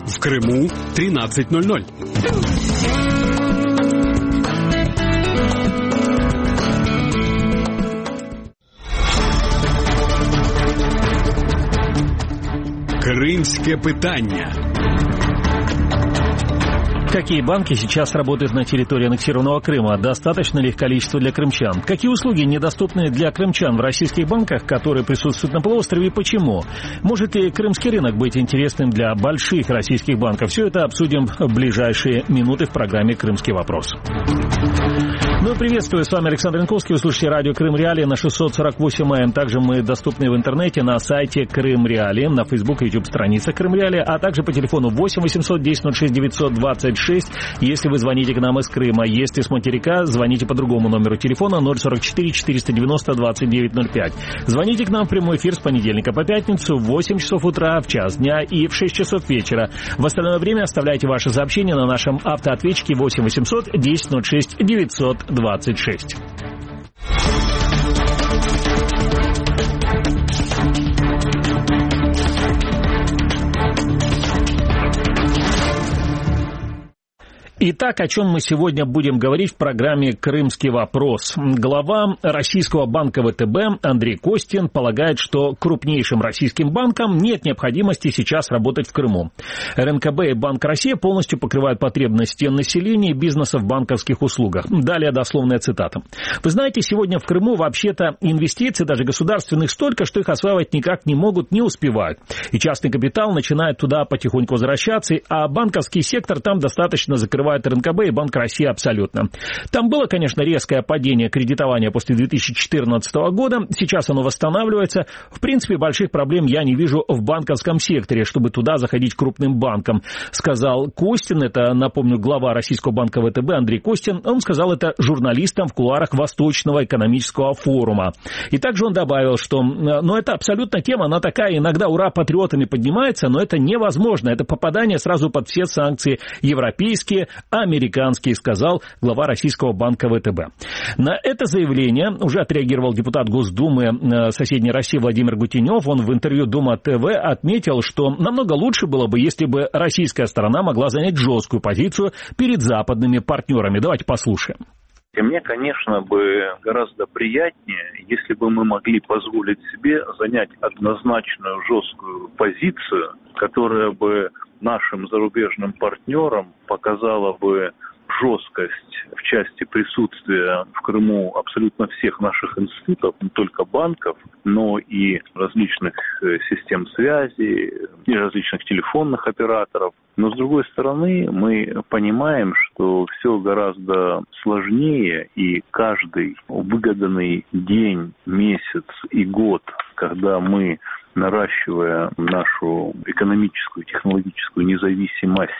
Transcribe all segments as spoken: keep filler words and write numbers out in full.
В Крыму тринадцать ноль ноль. Крымское питание. Какие банки сейчас работают на территории аннексированного Крыма? Достаточно ли их количество для крымчан? Какие услуги недоступны для крымчан в российских банках, которые присутствуют на полуострове, и почему? Может ли крымский рынок быть интересным для больших российских банков? Все это обсудим в ближайшие минуты в программе «Крымский вопрос». Ну, приветствую, с вами Александр Янковский, вы слушаете радио Крым Реалии на шестьсот сорок восемь эй эм. Также мы доступны в интернете на сайте Крым Реалии, на Facebook и YouTube странице Крым Реалии, а также по телефону восемь восемьсот десять ноль шесть девятьсот двадцать шесть, если вы звоните к нам из Крыма. Если с материка, звоните по другому номеру телефона ноль сорок четыре четыреста девяносто двадцать девять ноль пять. Звоните к нам в прямой эфир с понедельника по пятницу в восемь часов утра, в час дня и в шесть часов вечера. В остальное время оставляйте ваши сообщения на нашем автоответчике восемь восемьсот десять ноль шесть девятьсот двадцать шесть. Итак, о чем мы сегодня будем говорить в программе «Крымский вопрос». Глава российского банка ВТБ Андрей Костин полагает, что крупнейшим российским банкам нет необходимости сейчас работать в Крыму. РНКБ и Банк России полностью покрывают потребности населения и бизнеса в банковских услугах. Далее дословная цитата. Вы знаете, сегодня в Крыму вообще-то инвестиций, даже государственных, столько, что их осваивать никак не могут, не успевают. И частный капитал начинает туда потихоньку возвращаться, а банковский сектор там достаточно закрывает РНКБ и Банк России абсолютно. Там было, конечно, резкое падение кредитования после две тысячи четырнадцатого года. Сейчас оно восстанавливается. В принципе, больших проблем я не вижу в банковском секторе, чтобы туда заходить крупным банкам, сказал Костин. Это, напомню, глава российского банка ВТБ Андрей Костин. Он сказал это журналистам в кулуарах Восточного экономического форума. И также он добавил, что ну, это абсолютно тема, она такая, иногда ура патриотами поднимается, но это невозможно. Это попадание сразу под все санкции европейские, американский, сказал глава российского банка ВТБ. На это заявление уже отреагировал депутат Госдумы соседней России Владимир Гутенев. Он в интервью Дума ТВ отметил, что намного лучше было бы, если бы российская сторона могла занять жесткую позицию перед западными партнерами. Давайте послушаем. И мне, конечно, бы гораздо приятнее, если бы мы могли позволить себе занять однозначную жесткую позицию, которая бы нашим зарубежным партнерам показала бы жесткость в части присутствия в Крыму абсолютно всех наших институтов, не только банков, но и различных систем связи, и различных телефонных операторов. Но, с другой стороны, мы понимаем, что все гораздо сложнее, и каждый выгаданный день, месяц и год, когда мы, наращивая нашу экономическую, технологическую независимость,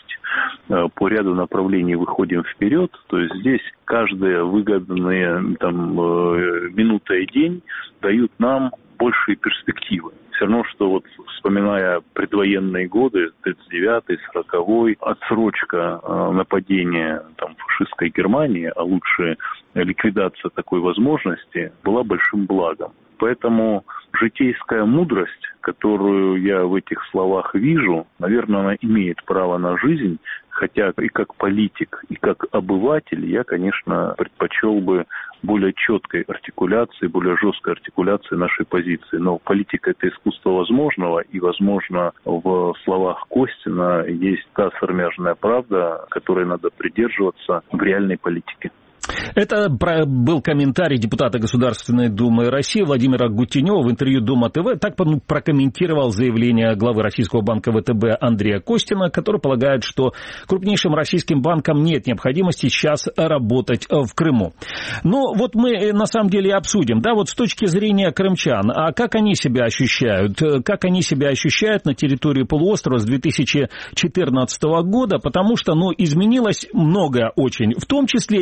по ряду направлений выходим вперед, то есть здесь каждая выгодная там, минута и день дают нам большие перспективы. Все равно, что вот вспоминая предвоенные годы, тридцать девятый, сороковой, отсрочка э, нападения там, фашистской Германии, а лучше ликвидация такой возможности, была большим благом. Поэтому житейская мудрость, которую я в этих словах вижу, наверное, она имеет право на жизнь, хотя и как политик, и как обыватель я, конечно, предпочел бы более четкой артикуляции, более жесткой артикуляции нашей позиции. Но политика – это искусство возможного, и, возможно, в словах Костина есть та сармяжная правда, которой надо придерживаться в реальной политике. Это был комментарий депутата Государственной Думы России Владимира Гутенева в интервью Дума ТВ. Так прокомментировал заявление главы российского банка ВТБ Андрея Костина, который полагает, что крупнейшим российским банкам нет необходимости сейчас работать в Крыму. Ну, вот мы на самом деле обсудим, да, вот с точки зрения крымчан, а как они себя ощущают, как они себя ощущают на территории полуострова с две тысячи четырнадцатого года, потому что, ну, изменилось многое очень, в том числе и с точки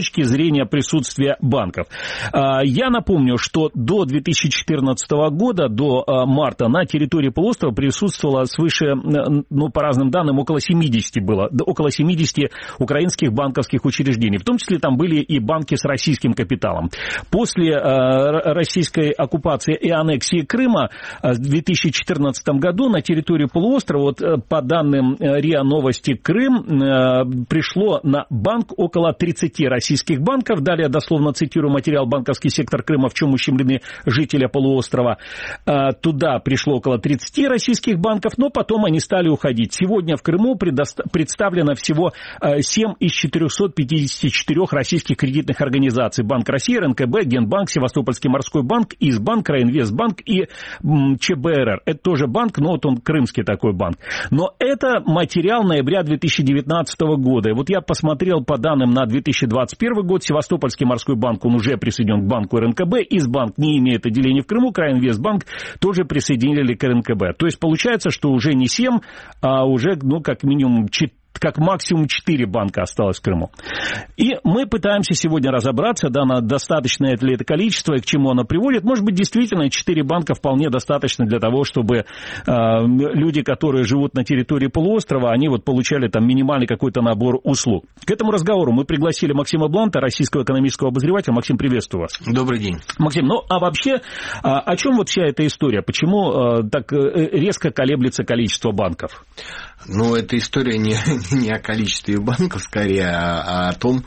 точки зрения присутствия банков. Я напомню, что до две тысячи четырнадцатого года, до марта, на территории полуострова присутствовало свыше, ну, по разным данным, около семидесяти было, около семидесяти украинских банковских учреждений. В том числе там были и банки с российским капиталом. После российской оккупации и аннексии Крыма в две тысячи четырнадцатом году на территории полуострова, вот, по данным РИА Новости Крым, пришло на банк около тридцати российских банков. Далее, дословно цитирую материал «Банковский сектор Крыма, в чем ущемлены жители полуострова». Туда пришло около тридцати российских банков, но потом они стали уходить. Сегодня в Крыму предоста- представлено всего семь из четырехсот пятидесяти четырёх российских кредитных организаций. Банк России, эр эн ка бэ, Генбанк, Севастопольский морской банк, Избанк, Райинвестбанк и че бэ эр эр. Это тоже банк, но вот он крымский такой банк. Но это материал ноября две тысячи девятнадцатого года. И вот я посмотрел по данным на две тысячи двадцать первый год. Севастопольский морской банк, он уже присоединен к банку эр эн ка бэ. Избанк не имеет отделения в Крыму. Райинвестбанк тоже присоединили к эр эн ка бэ. То есть получается, что уже не семь, а уже, ну, как минимум четыре. Как максимум четыре банка осталось в Крыму. И мы пытаемся сегодня разобраться, да, на достаточное ли это количество и к чему оно приводит. Может быть, действительно, четыре банка вполне достаточно для того, чтобы э, люди, которые живут на территории полуострова, они вот получали там минимальный какой-то набор услуг. К этому разговору мы пригласили Максима Бланта, российского экономического обозревателя. Максим, приветствую вас. Добрый день. Максим, ну а вообще, а, о чем вот вся эта история? Почему а, так резко колеблется количество банков? Ну, эта история не, не о количестве банков, скорее, а, а о том,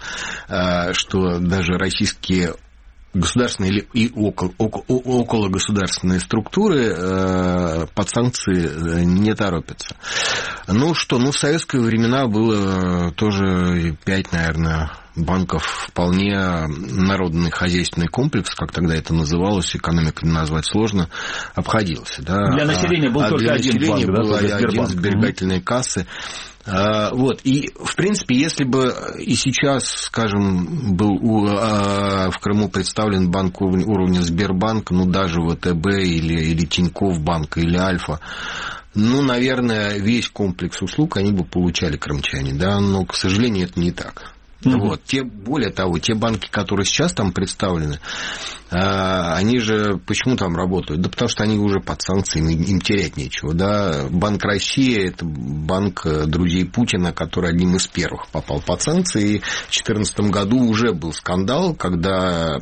что даже российские государственные и около, около государственные структуры под санкции не торопятся. Ну что, ну в советские времена было тоже пять, наверное, банков, вполне народный хозяйственный комплекс, как тогда это называлось, экономикой назвать сложно, обходился. Да? Для населения был а только один банк, да, был один сберегательной кассы. Вот. И, в принципе, если бы и сейчас, скажем, был у, а, в Крыму представлен банк уровня Сбербанк, ну, даже вэ тэ бэ или, или Тинькофф банк, или Альфа, ну, наверное, весь комплекс услуг они бы получали крымчане, да, но, к сожалению, это не так. Mm-hmm. Вот. Те, более того, те банки, которые сейчас там представлены, они же почему там работают? Да потому что они уже под санкциями, им терять нечего. Да? Банк России – это банк друзей Путина, который одним из первых попал под санкции. И в две тысячи четырнадцатом году уже был скандал, когда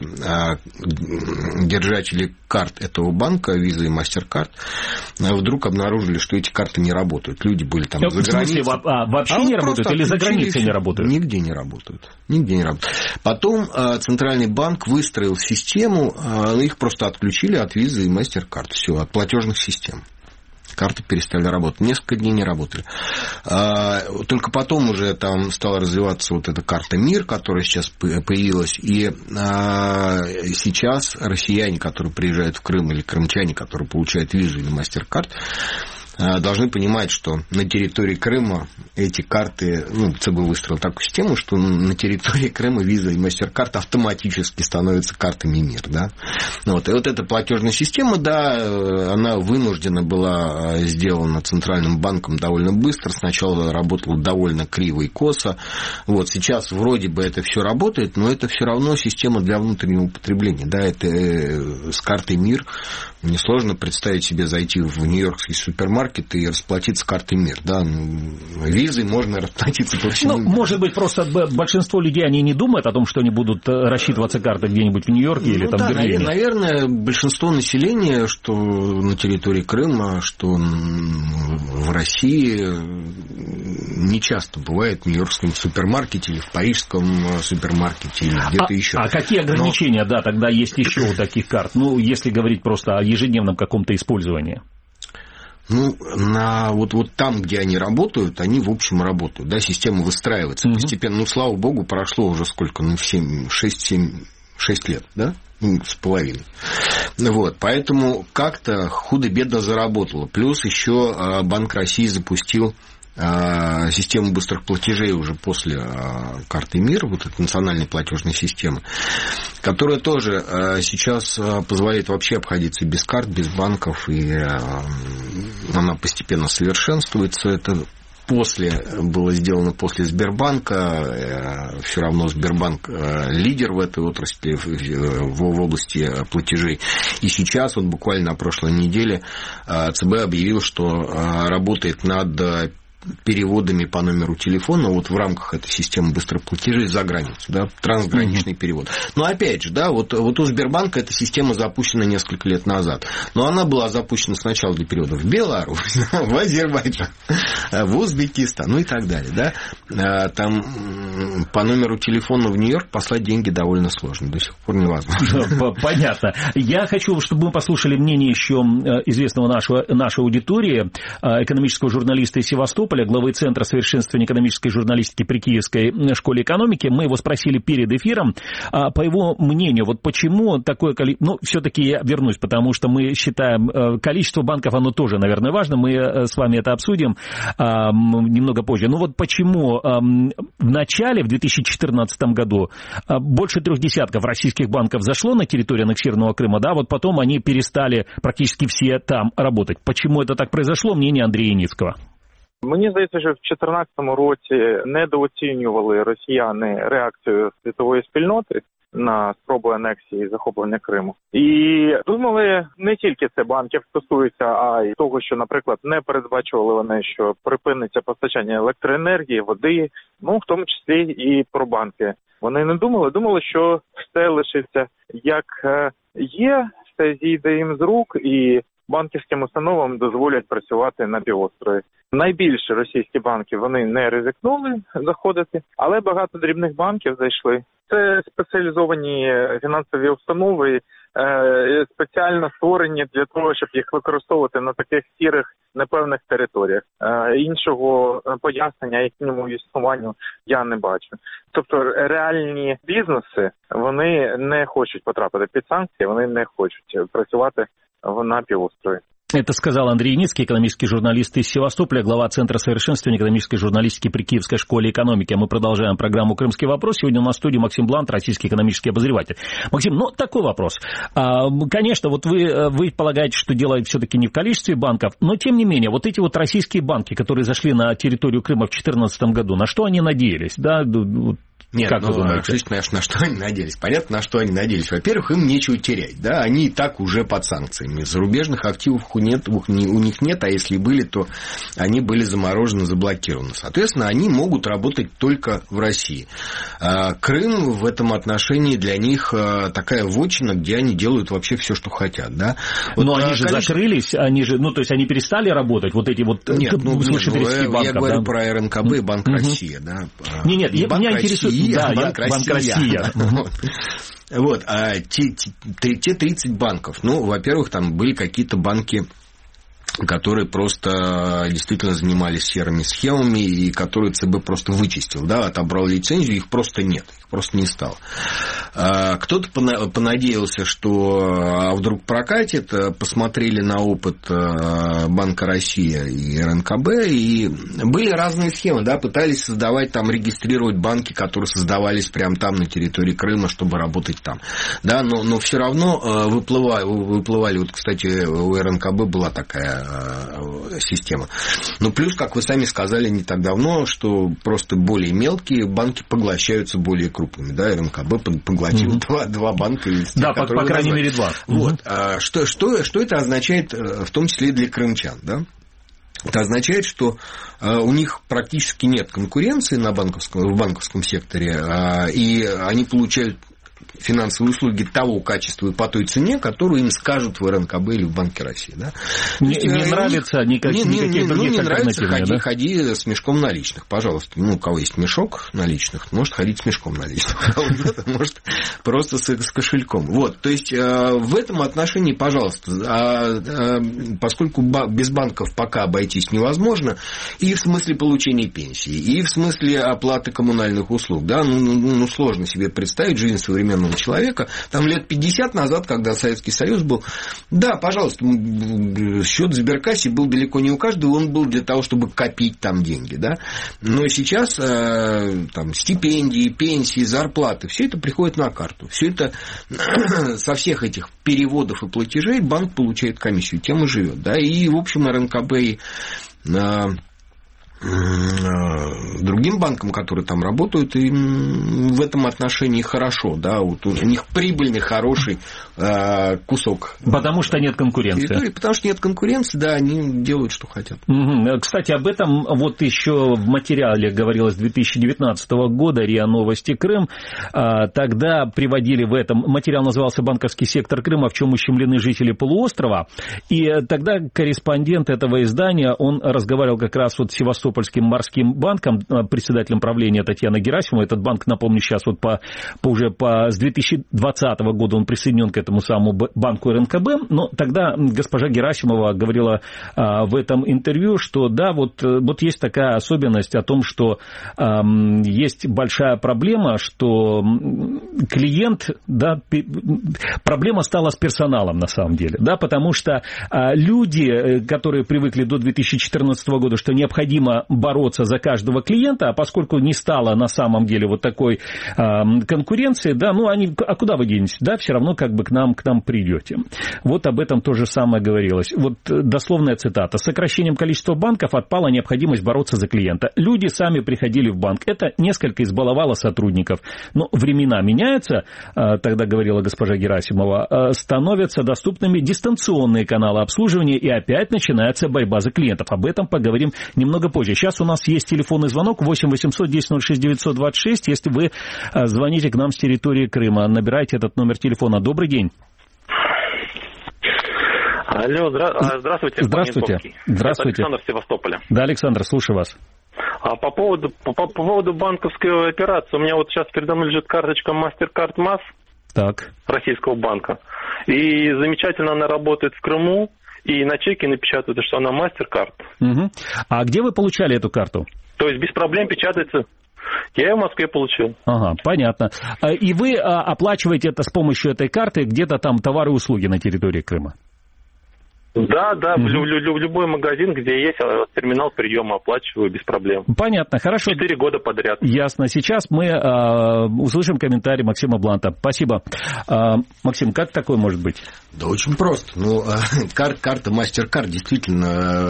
держатели карт этого банка, Visa и MasterCard, вдруг обнаружили, что эти карты не работают. Люди были там за границей. В смысле, а, вообще а не работают или за границей не работают? Нигде не работают. Нигде не работают. Потом Центральный банк выстроил систему, их просто отключили от Visa и MasterCard. Все, от платежных систем. Карты перестали работать. Несколько дней не работали. Только потом уже там стала развиваться вот эта карта МИР, которая сейчас появилась. И сейчас россияне, которые приезжают в Крым, или крымчане, которые получают Visa или MasterCard, должны понимать, что на территории Крыма эти карты, ну, ЦБ выстроил такую систему, что на территории Крыма Visa и MasterCard автоматически становятся картами МИР, да. Вот. И вот эта платежная система, да, она вынуждена была сделана Центральным банком довольно быстро. Сначала работала довольно криво и косо. Вот. Сейчас вроде бы это все работает, но это все равно система для внутреннего употребления, да. Это с картой МИР несложно представить себе зайти в нью-йоркский супермаркет и расплатиться картой МИР, да, визой можно расплатиться по всему. Ну, может быть, просто большинство людей, они не думают о том, что они будут рассчитываться картой где-нибудь в Нью-Йорке ну, или там да, в Берлине. Наверное, большинство населения, что на территории Крыма, что в России, не часто бывает в нью-йоркском супермаркете или в парижском супермаркете или где-то а, еще. А какие ограничения, Но... да, тогда есть еще у таких карт? Ну, если говорить просто о ежедневном каком-то использовании. Ну, на, вот, вот там, где они работают, они, в общем, работают. Да, система выстраивается mm-hmm. постепенно. Ну, слава богу, прошло уже сколько? Ну, шесть-семь лет, да? Ну, с половиной. Вот, поэтому как-то худо-бедно заработало. Плюс еще Банк России запустил систему быстрых платежей уже после карты МИР, вот этой национальной платежной системы, которая тоже сейчас позволяет вообще обходиться без карт, без банков, и она постепенно совершенствуется. Это после, было сделано после Сбербанка, все равно Сбербанк лидер в этой отрасли, в области платежей. И сейчас, вот буквально на прошлой неделе, ЦБ объявил, что работает над переводами по номеру телефона вот в рамках этой системы быстрых платежей за границу, да, трансграничный mm-hmm. перевод. Но опять же, да, вот, вот у Сбербанка эта система запущена несколько лет назад. Но она была запущена сначала для перевода в Беларусь, в Азербайджан, в Узбекистан, ну и так далее. Да. Там по номеру телефона в Нью-Йорк послать деньги довольно сложно, до сих пор невозможно. Понятно. Я хочу, чтобы мы послушали мнение еще известного нашего, нашей аудитории, экономического журналиста из Севастополя, главы Центра совершенствования экономической журналистики при Киевской школе экономики. Мы его спросили перед эфиром, по его мнению, вот почему такое количество... Ну, все-таки я вернусь, потому что мы считаем, количество банков, оно тоже, наверное, важно. Мы с вами это обсудим немного позже. Но вот почему в начале, в две тысячи четырнадцатом году, больше трех десятков российских банков зашло на территорию аннексированного Крыма, да, вот потом они перестали практически все там работать. Почему это так произошло? Мнение Андрея Яницкого. Мені здається, що в дві тисячі чотирнадцятому році недооцінювали росіяни реакцію світової спільноти на спробу анексії і захоплення Криму. І думали, не тільки це банків стосується, а й того, що, наприклад, не передбачували вони, що припиниться постачання електроенергії, води, ну, в тому числі і про банки. Вони не думали, думали, що все лишиться як є, все зійде їм з рук, і банківським установам дозволять працювати на півострові. Найбільше російські банки, вони не ризикнули заходити, але багато дрібних банків зайшли. Це спеціалізовані фінансові установи, спеціально створені для того, щоб їх використовувати на таких сірих, непевних територіях. Іншого пояснення їхньому існуванню я не бачу. Тобто реальні бізнеси, вони не хочуть потрапити під санкції, вони не хочуть працювати на півострові. Это сказал Андрей Яницкий, экономический журналист из Севастополя, глава Центра совершенствования экономической журналистики при Киевской школе экономики. Мы продолжаем программу «Крымский вопрос». Сегодня у нас в студии Максим Блант, российский экономический обозреватель. Максим, ну, такой вопрос. Конечно, вот вы, вы полагаете, что дело все-таки не в количестве банков, но, тем не менее, вот эти вот российские банки, которые зашли на территорию Крыма в две тысячи четырнадцатом году, на что они надеялись, да? Нет, как ну, вы думаете? На что они надеялись? Понятно, на что они надеялись. Во-первых, им нечего терять, да, они и так уже под санкциями. Зарубежных активов у, нет, у них нет, а если были, то они были заморожены, заблокированы. Соответственно, они могут работать только в России. Крым в этом отношении для них такая вотчина, где они делают вообще все, что хотят, да. Вот, но они же конечно... закрылись, они же, ну, то есть они перестали работать, вот эти вот... Нет, ну, нет, ну я, банков, я говорю да? про эр эн ка бэ и Банк угу. России, да. Нет, нет, я, меня интересует... Да, Банк, я, Россия. Банк Россия. Вот, вот. А те, те, те тридцать банков, ну, во-первых, там были какие-то банки, которые просто действительно занимались серыми схемами и которые ЦБ просто вычистил, да, отобрал лицензию, их просто нет, их просто не стало. Кто-то понадеялся, что вдруг прокатит, посмотрели на опыт Банка России и эр эн ка бэ, и были разные схемы, да, пытались создавать там, регистрировать банки, которые создавались прямо там на территории Крыма, чтобы работать там, да, но, но все равно выплывали, выплывали, вот, кстати, у эр эн ка бэ была такая система. Ну, плюс, как вы сами сказали не так давно, что просто более мелкие банки поглощаются более крупными, да, эр эн ка бэ поглотил mm-hmm. два, два банка. Из тех, да, по, по крайней мере, два. Вот. Mm-hmm. А, что, что, что это означает, в том числе и для крымчан, да? Это означает, что у них практически нет конкуренции на банковском, в банковском секторе, и они получают финансовые услуги того качества и по той цене, которую им скажут в эр эн ка бэ или в Банке России. Да? Не, есть, не нравится никак, не, никаких не, других ну, не нравится, ходи, да? ходи с мешком наличных, пожалуйста. Ну, у кого есть мешок наличных, может ходить с мешком наличных, может просто с кошельком. Вот, то есть, в этом отношении, пожалуйста, поскольку без банков пока обойтись невозможно, и в смысле получения пенсии, и в смысле оплаты коммунальных услуг, да, ну, ну сложно себе представить жизнь современного человека, там лет пятьдесят назад, когда Советский Союз был, да, пожалуйста, счет в Сберкассе был далеко не у каждого, он был для того, чтобы копить там деньги, да, но сейчас там стипендии, пенсии, зарплаты, все это приходит на карту, все это со всех этих переводов и платежей банк получает комиссию, тем и живет, да, и в общем эр эн ка бэ другим банкам, которые там работают, и в этом отношении хорошо, да, вот у них прибыльный, хороший э, кусок. Потому что нет конкуренции. Территории, потому что нет конкуренции, да, они делают, что хотят. Угу. Кстати, об этом вот еще в материале говорилось две тысячи девятнадцатого года, РИА Новости Крым. Тогда приводили в этом, материал назывался «Банковский сектор Крыма, в чем ущемлены жители полуострова». И тогда корреспондент этого издания, он разговаривал как раз вот с Севастопольским морским банком, председателем правления Татьяна Герасимова. Этот банк, напомню, сейчас вот по, по уже по, с две тысячи двадцатого года он присоединен к этому самому банку эр эн ка бэ. Но тогда госпожа Герасимова говорила а, в этом интервью, что да, вот, вот есть такая особенность о том, что а, есть большая проблема, что клиент, да, проблема стала с персоналом на самом деле, да, потому что а, люди, которые привыкли до две тысячи четырнадцатого года, что необходимо бороться за каждого клиента, а поскольку не стало на самом деле вот такой э, конкуренции, да, ну, они, а куда вы денетесь? Да, все равно как бы к нам, к нам придете. Вот об этом то же самое говорилось. Вот дословная цитата. С сокращением количества банков отпала необходимость бороться за клиента. Люди сами приходили в банк. Это несколько избаловало сотрудников. Но времена меняются, э, тогда говорила госпожа Герасимова, э, становятся доступными дистанционные каналы обслуживания, и опять начинается борьба за клиентов. Об этом поговорим немного позже. Сейчас у нас есть телефонный звонок восемь восемьсот десять ноль шесть девятьсот двадцать шесть. Если вы звоните к нам с территории Крыма, набирайте этот номер телефона. Добрый день. Алло, здра... здравствуйте. Здравствуйте. Здравствуйте. Это Александр, Севастополя. Да, Александр, слушаю вас. А по поводу, по, по поводу банковской операции, у меня вот сейчас передо мной лежит карточка MasterCard МАС так. Российского банка. И замечательно она работает в Крыму. И на чеке напечатают, что она MasterCard. Угу. А где вы получали эту карту? То есть без проблем печатается. Я ее в Москве получил. Ага, понятно. И вы оплачиваете это с помощью этой карты где-то там товары и услуги на территории Крыма? Да, да, mm-hmm. в, лю- в любой магазин, где есть терминал приема, оплачиваю без проблем. Понятно, хорошо. Четыре года подряд. Ясно. Сейчас мы э, услышим комментарий Максима Бланта. Спасибо. Э, Максим, как такое может быть? Да очень просто. Ну, кар- карта MasterCard действительно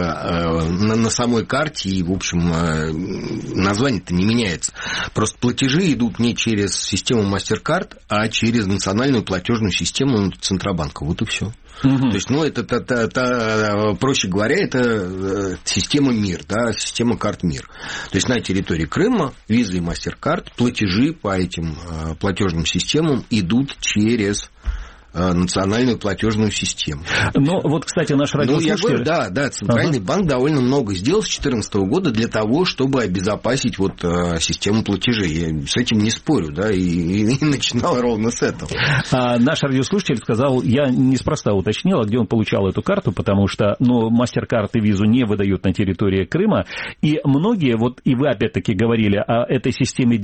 э, на, на самой карте, и, в общем, э, название-то не меняется. Просто платежи идут не через систему MasterCard, а через национальную платежную систему Центробанка. Вот и все. Угу. То есть, ну, это, это, это, это, проще говоря, это система МИР, да, система карт МИР. То есть, на территории Крыма Visa и MasterCard, платежи по этим платежным системам идут через национальную платежную систему. Ну, вот, кстати, наш радиослушатель... Ну, я говорю, да, да, Центральный ага. банк довольно много сделал с две тысячи четырнадцатого года для того, чтобы обезопасить вот систему платежей. Я с этим не спорю, да, и, и, и начинал ровно с этого. А наш радиослушатель сказал, я неспроста уточнил, где он получал эту карту, потому что, ну, MasterCard и Visa не выдают на территории Крыма, и многие, вот, и вы опять-таки говорили о этой системе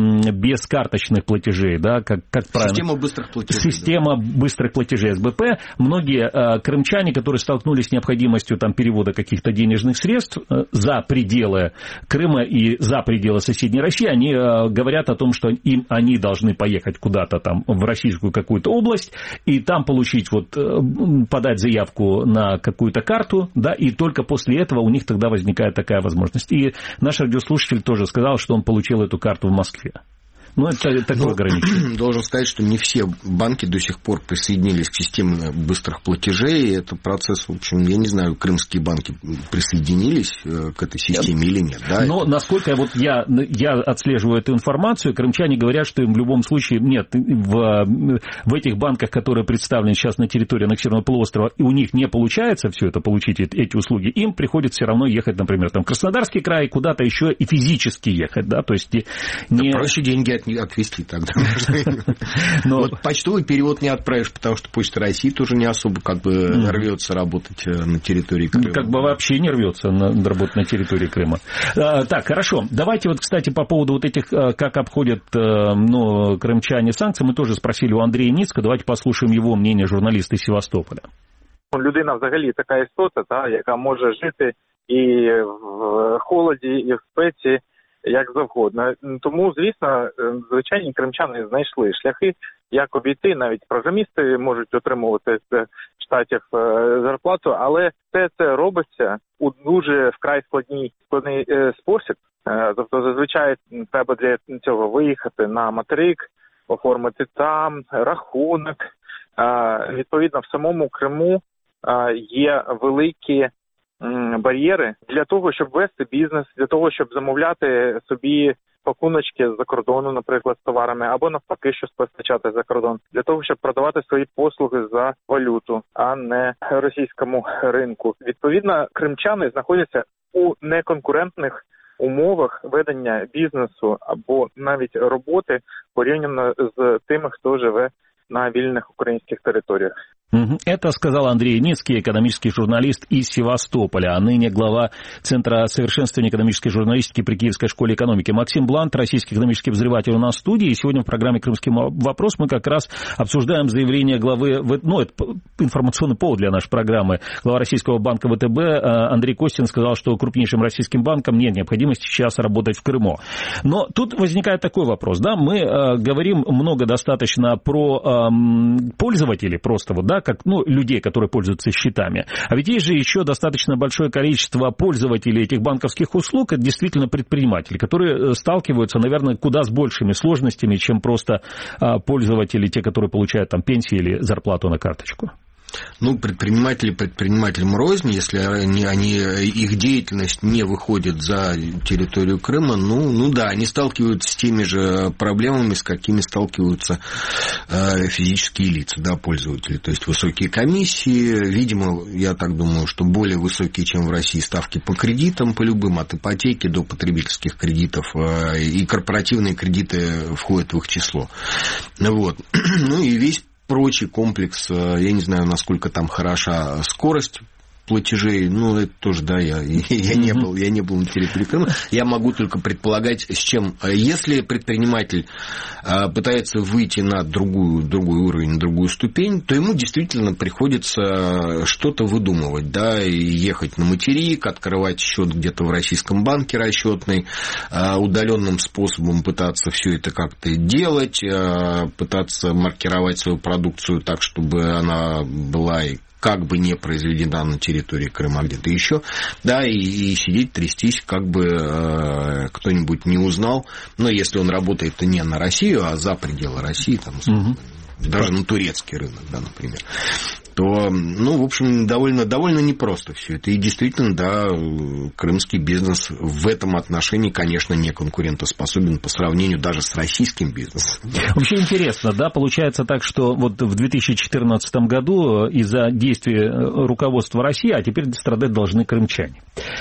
без карточных платежей, да, как, как правильно? Система быстрых платежей. Система да. быстрых платежей эс бэ пэ. Многие э, крымчане, которые столкнулись с необходимостью там, перевода каких-то денежных средств э, за пределы Крыма и за пределы соседней России, они э, говорят о том, что им они должны поехать куда-то там в российскую какую-то область и там получить, вот, э, подать заявку на какую-то карту, да, и только после этого у них тогда возникает такая возможность. И наш радиослушатель тоже сказал, что он получил эту карту в Москве. Ну, это такое ну, ограничение. Должен сказать, что не все банки до сих пор присоединились к системе быстрых платежей. Это процесс, в общем, я не знаю, крымские банки присоединились к этой системе или нет. Да? Но насколько вот я, я отслеживаю эту информацию, крымчане говорят, что им в любом случае нет. В, в этих банках, которые представлены сейчас на территории Аннексированного полуострова, и у них не получается все это, получить эти услуги, им приходится все равно ехать, например, там, в Краснодарский край, куда-то еще и физически ехать. Да? То есть не... Да проще деньги отвезти тогда. Но... Вот почтовый перевод не отправишь, потому что Почта России тоже не особо как бы mm. рвется работать на территории Крыма. Как бы вообще не рвется на, работать на территории Крыма. А, так, хорошо. Давайте вот, кстати, по поводу вот этих, как обходят ну, крымчане санкции, мы тоже спросили у Андрея Ницка. Давайте послушаем его мнение, журналиста из Севастополя. Людина взагалі така істота, та, яка може жити і в холоді, і в спеці, як завгодно. Тому, звісно, звичайні кримчани знайшли шляхи, як обійти. Навіть програмісти можуть отримувати з штатів зарплату, але все це робиться у дуже вкрай складній складний спосіб. Тобто, зазвичай треба для цього виїхати на материк, оформити там рахунок. Відповідно, в самому Криму є великі бар'єри для того, щоб вести бізнес, для того, щоб замовляти собі пакуночки з-за кордону, наприклад, з товарами, або навпаки, щось постачати за кордон, для того, щоб продавати свої послуги за валюту, а не російському ринку. Відповідно, кримчани знаходяться у неконкурентних умовах ведення бізнесу або навіть роботи порівняно з тими, хто живе на вільних українських територіях. Это сказал Андрей Яницкий, экономический журналист из Севастополя, а ныне глава Центра совершенствования экономической журналистики при Киевской школе экономики. Максим Блант, российский экономический обозреватель, у нас в студии. И сегодня в программе «Крымский вопрос» мы как раз обсуждаем заявление главы, ну, это информационный повод для нашей программы. Глава Российского банка ВТБ Андрей Костин сказал, что крупнейшим российским банкам нет необходимости сейчас работать в Крыму. Но тут возникает такой вопрос, да, мы э, говорим много достаточно про э, пользователей просто, вот, да, как, ну, людей, которые пользуются счетами. А ведь есть же еще достаточно большое количество пользователей этих банковских услуг, это действительно предприниматели, которые сталкиваются, наверное, куда с большими сложностями, чем просто пользователи, те, которые получают там пенсии или зарплату на карточку. Ну, предприниматели предпринимателям рознь, если они, они, их деятельность не выходит за территорию Крыма, ну, ну да, они сталкиваются с теми же проблемами, с какими сталкиваются э, физические лица, да, пользователи. То есть высокие комиссии, видимо, я так думаю, что более высокие, чем в России, ставки по кредитам, по любым, от ипотеки до потребительских кредитов, э, и корпоративные кредиты входят в их число. Вот. Ну и весь прочий комплекс, я не знаю, насколько там хороша скорость платежей, ну, это тоже, да, я, я, не был, я не был на территории Крыма, я могу только предполагать, с чем, если предприниматель пытается выйти на другую, другой уровень, на другую ступень, то ему действительно приходится что-то выдумывать, да, и ехать на материк, открывать счет где-то в российском банке расчетный, удаленным способом пытаться все это как-то делать, пытаться маркировать свою продукцию так, чтобы она была и как бы не произведена на территории Крыма, где-то еще, да, и, и сидеть, трястись, как бы э, кто-нибудь не узнал, но если он работает не на Россию, а за пределы России, там, угу. даже на турецкий рынок, да, например, то, ну, в общем, довольно, довольно непросто все это. И действительно, да, крымский бизнес в этом отношении, конечно, не конкурентоспособен по сравнению даже с российским бизнесом. Вообще интересно, да, получается так, что вот в две тысячи четырнадцатом году из-за действий руководства России, а теперь страдать должны крымчане.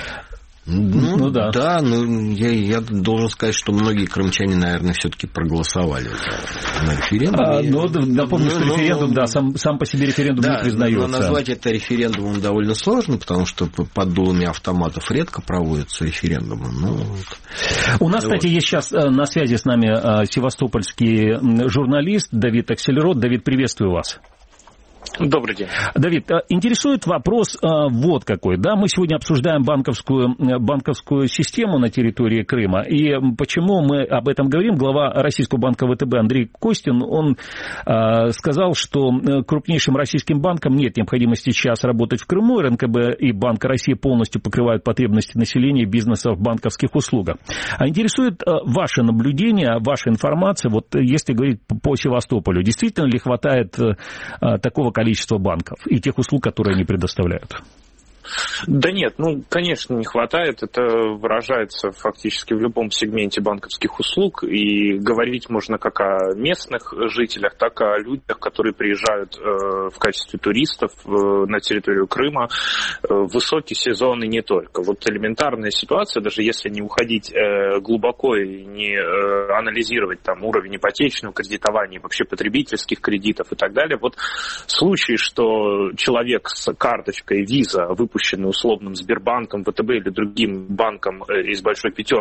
Ну, ну да, да, ну я, я должен сказать, что многие крымчане, наверное, все-таки проголосовали на референдум. А, ну, напомню, что ну, референдум, ну, да, сам, сам по себе референдум да, не признается. Но назвать это референдумом довольно сложно, потому что под дулами автоматов редко проводятся референдумы. Ну, вот. У нас, вот. Кстати, есть сейчас на связи с нами севастопольский журналист Давид Аксельрод. Давид, приветствую вас. Добрый день. Давид, интересует вопрос вот какой. Да, мы сегодня обсуждаем банковскую, банковскую систему на территории Крыма. И почему мы об этом говорим? Глава Российского банка ВТБ Андрей Костин, он сказал, что крупнейшим российским банкам нет необходимости сейчас работать в Крыму. РНКБ и Банк России полностью покрывают потребности населения и бизнеса в банковских услугах. А интересует ваше наблюдение, ваша информация, вот если говорить по Севастополю, действительно ли хватает такого количества банков и тех услуг, которые они предоставляют? Да нет, ну, конечно, не хватает. Это выражается фактически в любом сегменте банковских услуг. И говорить можно как о местных жителях, так и о людях, которые приезжают э, в качестве туристов э, на территорию Крыма э, в высокий сезон и не только. Вот элементарная ситуация, даже если не уходить э, глубоко и не э, анализировать там уровень ипотечного кредитования, вообще потребительских кредитов и так далее. Вот случай, что человек с карточкой Visa, выпущенный условным Сбербанком, ВТБ или другим банком из большой пятерки,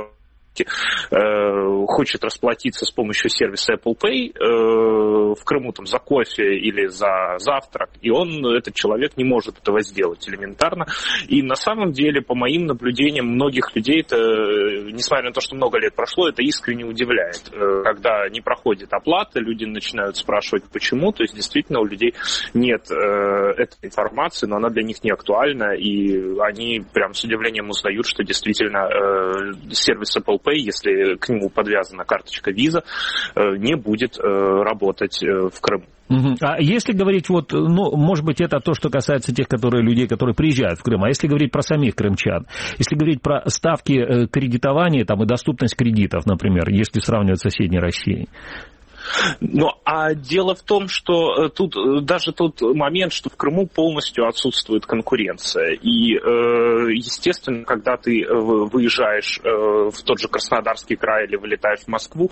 хочет расплатиться с помощью сервиса Apple Pay в Крыму там, за кофе или за завтрак, и он, этот человек, не может этого сделать элементарно. И на самом деле, по моим наблюдениям, многих людей это, несмотря на то, что много лет прошло, это искренне удивляет. Когда не проходит оплата, люди начинают спрашивать, почему. То есть, действительно, у людей нет этой информации, но она для них не актуальна, и они прям с удивлением узнают, что действительно сервис Apple Pay, если к нему подвязана карточка Visa, не будет работать в Крыму. А если говорить, вот, ну, может быть, это то, что касается тех, которые, людей, которые приезжают в Крым, а если говорить про самих крымчан, если говорить про ставки кредитования там, и доступность кредитов, например, если сравнивать с соседней Россией? Ну, а дело в том, что тут даже тот момент, что в Крыму полностью отсутствует конкуренция. И, естественно, когда ты выезжаешь в тот же Краснодарский край или вылетаешь в Москву,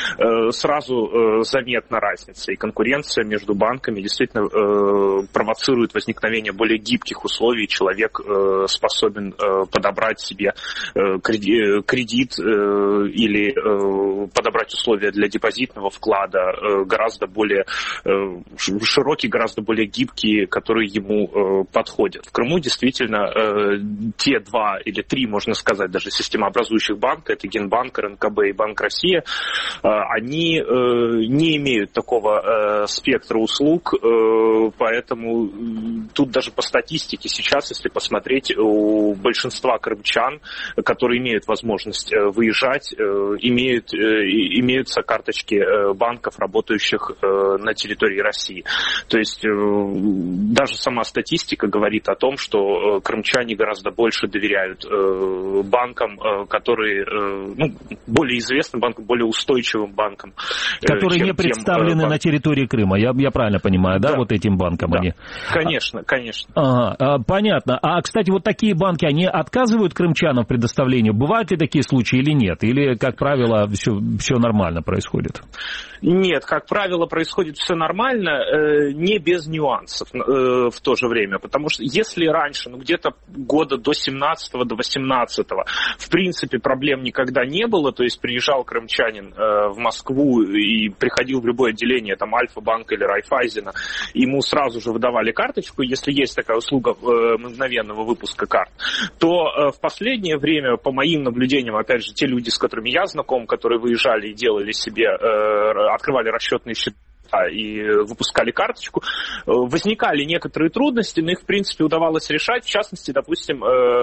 сразу заметна разница. И конкуренция между банками действительно провоцирует возникновение более гибких условий. Человек способен подобрать себе кредит или подобрать условия для депозитного вклада, гораздо более широкие, гораздо более гибкие, которые ему подходят. В Крыму действительно те два или три, можно сказать, даже системообразующих банка, это Генбанк, эр эн ка бэ и Банк России, они не имеют такого спектра услуг, поэтому тут даже по статистике сейчас, если посмотреть, у большинства крымчан, которые имеют возможность выезжать, имеют, имеются карточки банка, работающих э, на территории России. То есть э, даже сама статистика говорит о том, что э, крымчане гораздо больше доверяют э, банкам, э, которые э, ну, более известным банкам, более устойчивым банкам. Э, которые чем, не представлены тем, э, на территории Крыма, я, я правильно понимаю, да, да, вот этим банкам да. они? Конечно, конечно. Ага, понятно. А, кстати, вот такие банки, они отказывают крымчанам в предоставлении? Бывают ли такие случаи или нет? Или, как правило, все, все нормально происходит? Нет, как правило, происходит все нормально, э, не без нюансов э, в то же время, потому что если раньше, ну где-то года до семнадцатого, до восемнадцатого, в принципе, проблем никогда не было, то есть приезжал крымчанин э, в Москву и приходил в любое отделение, там, Альфа-банка или Райфайзена, ему сразу же выдавали карточку, если есть такая услуга э, мгновенного выпуска карт, то э, в последнее время, по моим наблюдениям, опять же, те люди, с которыми я знаком, которые выезжали и делали себе, э, открывали расчетные счета и выпускали карточку, возникали некоторые трудности, но их, в принципе, удавалось решать. В частности, допустим,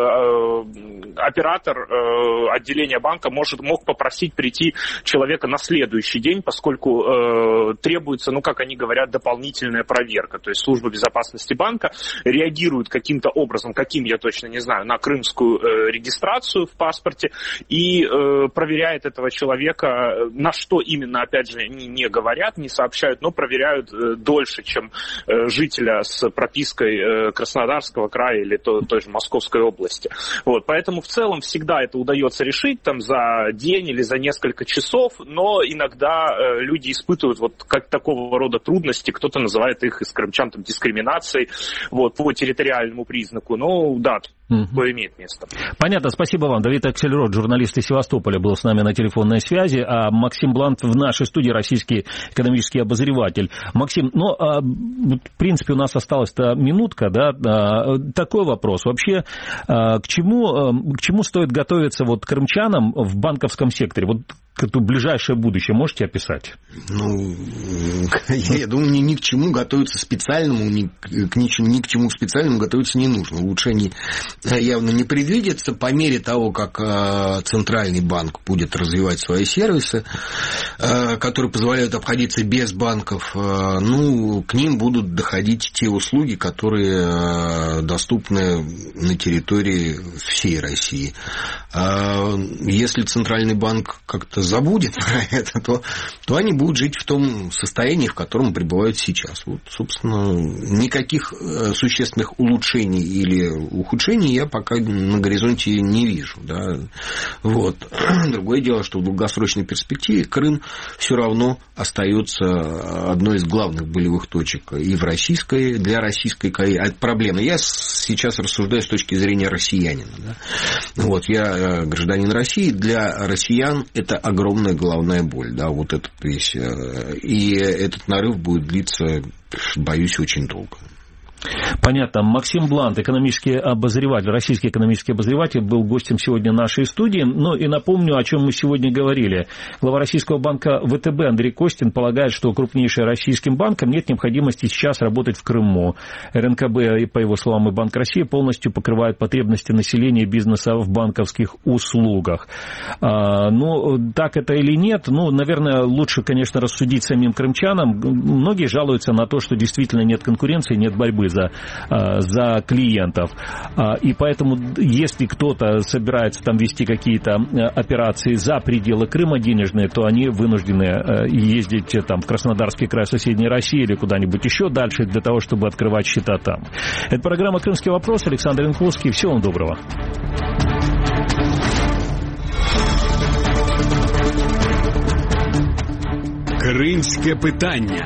оператор отделения банка может, мог попросить прийти человека на следующий день, поскольку требуется, ну, как они говорят, дополнительная проверка. То есть служба безопасности банка реагирует каким-то образом, каким, я точно не знаю, на крымскую регистрацию в паспорте и проверяет этого человека, на что именно, опять же, они не говорят, не сообщают, но проверяют э, дольше, чем э, жителя с пропиской э, Краснодарского края или то, той же Московской области. Вот, поэтому в целом всегда это удается решить там, за день или за несколько часов, но иногда э, люди испытывают вот как такого рода трудности, кто-то называет их из крымчан там, дискриминацией вот, по территориальному признаку. Ну да, угу. имеет место. Понятно, спасибо вам. Давид Аксельрод, журналист из Севастополя, был с нами на телефонной связи, а Максим Блант в нашей студии, российский экономический обозреватель. Максим, ну, в принципе, у нас осталась-то минутка, да, такой вопрос. Вообще, к чему, к чему стоит готовиться вот крымчанам в банковском секторе? Вот это ближайшее будущее можете описать? Ну, я, я думаю, ни, ни к чему готовиться специальному, ни к, ничему, ни к чему специальному готовиться не нужно. Улучшений явно не предвидится. По мере того, как Центральный банк будет развивать свои сервисы, которые позволяют обходиться без банков, ну, к ним будут доходить те услуги, которые доступны на территории всей России. Если Центральный банк как-то забудет про это, то, то они будут жить в том состоянии, в котором пребывают сейчас. Вот, собственно, никаких существенных улучшений или ухудшений я пока на горизонте не вижу. Да. Вот. Другое дело, что в долгосрочной перспективе Крым все равно остается одной из главных болевых точек и в российской, для российской проблемы. Я сейчас рассуждаю с точки зрения россиянина. Да. Вот, я гражданин России, для россиян это огромная головная боль. Да, вот этот весь, и этот нарыв будет длиться, боюсь, очень долго. Понятно. Максим Блант, экономический обозреватель, российский экономический обозреватель, был гостем сегодня нашей студии. Ну и напомню, о чем мы сегодня говорили. Глава Российского банка ВТБ Андрей Костин полагает, что крупнейшим российским банкам нет необходимости сейчас работать в Крыму. РНКБ, по его словам, и Банк России полностью покрывают потребности населения и бизнеса в банковских услугах. А, ну, так это или нет? Ну, наверное, лучше, конечно, рассудить самим крымчанам. Многие жалуются на то, что действительно нет конкуренции, нет борьбы за, за клиентов. И поэтому, если кто-то собирается там вести какие-то операции за пределы Крыма денежные, то они вынуждены ездить там, в Краснодарский край соседней России или куда-нибудь еще дальше для того, чтобы открывать счета там. Это программа «Крымский вопрос». Александр Янковский. Всего вам доброго. Кримське питання.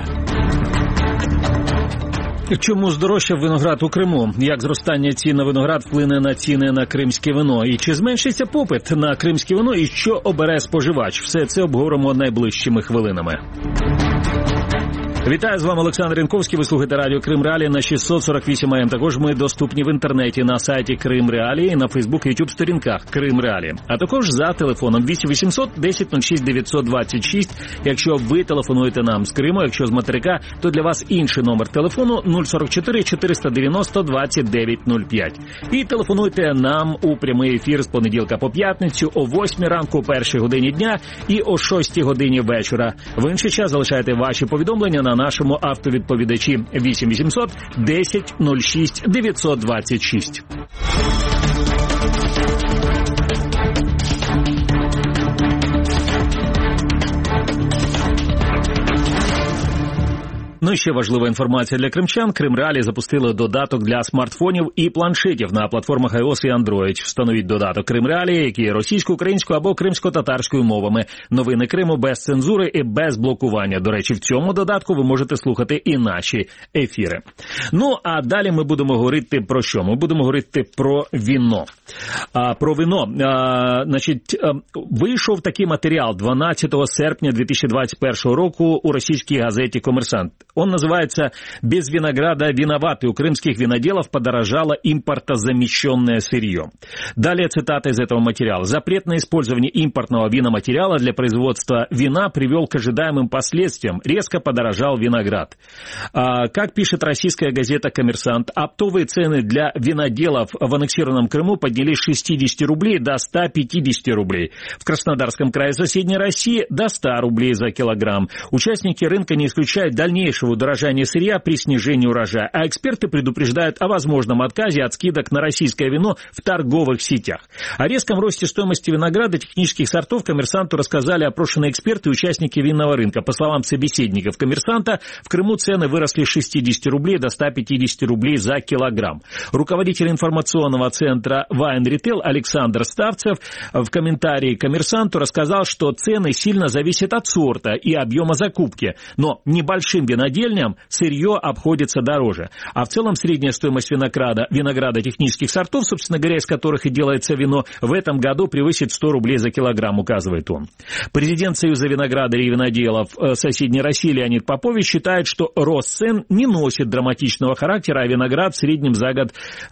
Чому здорожчав виноград у Криму? Як зростання цін на виноград вплине на ціни на кримське вино? І чи зменшиться попит на кримське вино? І що обере споживач? Все це обговоримо найближчими хвилинами. Вітаю, з вами Олександр Янковський. Ви слухаєте радіо Крим Реалії на шістсот сорок вісім ей ем. Також ми доступні в інтернеті на сайті Крим Реалії і на Фейсбук і Ютуб сторінках Крим Реалії. А також за телефоном вісім вісімсот десять нуль шість дев'ятсот двадцять шість. Якщо ви телефонуєте нам з Криму, якщо з материка, то для вас інший номер телефону нуль сорок чотири чотириста дев'яносто двадцять дев'ять нуль п'ять. І телефонуйте нам у прямий ефір з понеділка по п'ятницю о восьмій ранку, о першій годині дня і о шостій годині вечора. В інший час залишайте ваші повідомлення на нашому автовідповідачі вісім вісімсот десять нуль шість дев'ятсот двадцять шість. Ну і ще важлива інформація для кримчан. Крим Реалії запустили додаток для смартфонів і планшетів на платформах iOS і Android. Встановіть додаток Крим Реалії, який є російською, українською або кримсько-татарською мовами. Новини Криму без цензури і без блокування. До речі, в цьому додатку ви можете слухати і наші ефіри. Ну, а далі ми будемо говорити про що? Ми будемо говорити про віно. А, про вино. А, значить, а, вийшов такий матеріал дванадцятого серпня дві тисячі двадцять першого року у російській газеті «Коммерсант». Он называется «Без винограда виноваты. У крымских виноделов подорожало импортозамещенное сырье». Далее цитата из этого материала. «Запрет на использование импортного виноматериала для производства вина привел к ожидаемым последствиям. Резко подорожал виноград». А, как пишет российская газета «Коммерсант», оптовые цены для виноделов в аннексированном Крыму поднялись с шестидесяти рублей до ста пятидесяти рублей. В Краснодарском крае соседней России до ста рублей за килограмм. Участники рынка не исключают дальнейшего удорожания сырья при снижении урожая, а эксперты предупреждают о возможном отказе от скидок на российское вино в торговых сетях. О резком росте стоимости винограда технических сортов «Коммерсанту» рассказали опрошенные эксперты и участники винного рынка. По словам собеседников «Коммерсанта», в Крыму цены выросли с шестидесяти рублей до ста пятидесяти рублей за килограмм. Руководитель информационного центра Wine Retail Александр Ставцев в комментарии «Коммерсанту» рассказал, что цены сильно зависят от сорта и объема закупки, но небольшим винодельням сырье обходится дороже. А в целом средняя стоимость винограда, винограда технических сортов, собственно говоря, из которых и делается вино, в этом году превысит сто рублей за килограмм, указывает он. Президент Союза виноградарей и виноделов соседней России Леонид Попович считает, что рост цен не носит драматичного характера, а виноград в среднем за год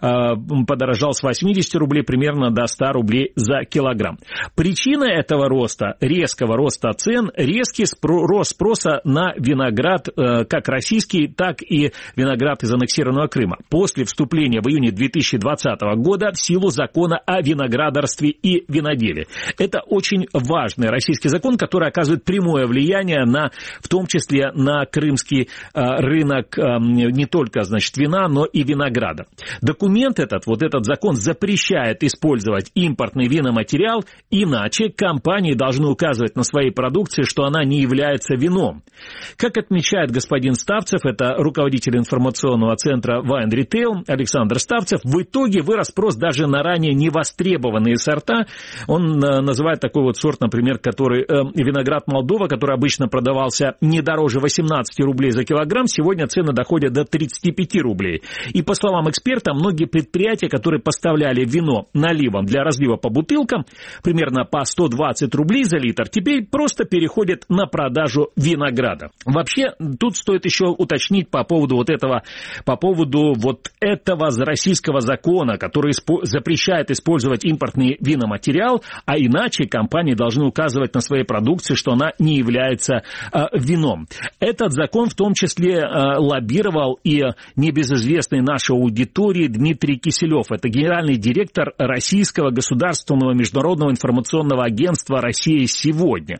э, подорожал с восьмидесяти рублей примерно до ста рублей за килограмм. Причина этого роста, резкого роста цен, резкий спро- рост спроса на виноград э, как российский, так и виноград из аннексированного Крыма. После вступления в июне две тысячи двадцатого года в силу закона о виноградарстве и виноделии. Это очень важный российский закон, который оказывает прямое влияние на, в том числе на крымский э, рынок э, не только, значит, вина, но и винограда. Документ этот, вот этот закон запрещает использовать импортный виноматериал, иначе компании должны указывать на своей продукции, что она не является вином. Как отмечает господин Ставцев, это руководитель информационного центра Wine Retail Александр Ставцев, в итоге вырос спрос даже на ранее невостребованные сорта. Он э, называет такой вот сорт, например, который э, виноград Молдова, который обычно продавался не дороже восемнадцати рублей за килограмм, сегодня цены доходят до тридцати пяти рублей. И по словам эксперта, многие предприятия, которые поставляли вино наливом для разлива по бутылкам, примерно по сто двадцать рублей за литр, теперь просто переходят на продажу винограда. Вообще, тут стоит еще уточнить по поводу вот этого, по поводу вот этого российского закона, который запрещает использовать импортный виноматериал, а иначе компании должны указывать на своей продукции, что она не является э, вином. Этот закон в том числе э, лоббировал и небезызвестный нашей аудитории Дмитрий Киселев. Это генеральный директор Российского государственного международного информационного агентства «Россия сегодня».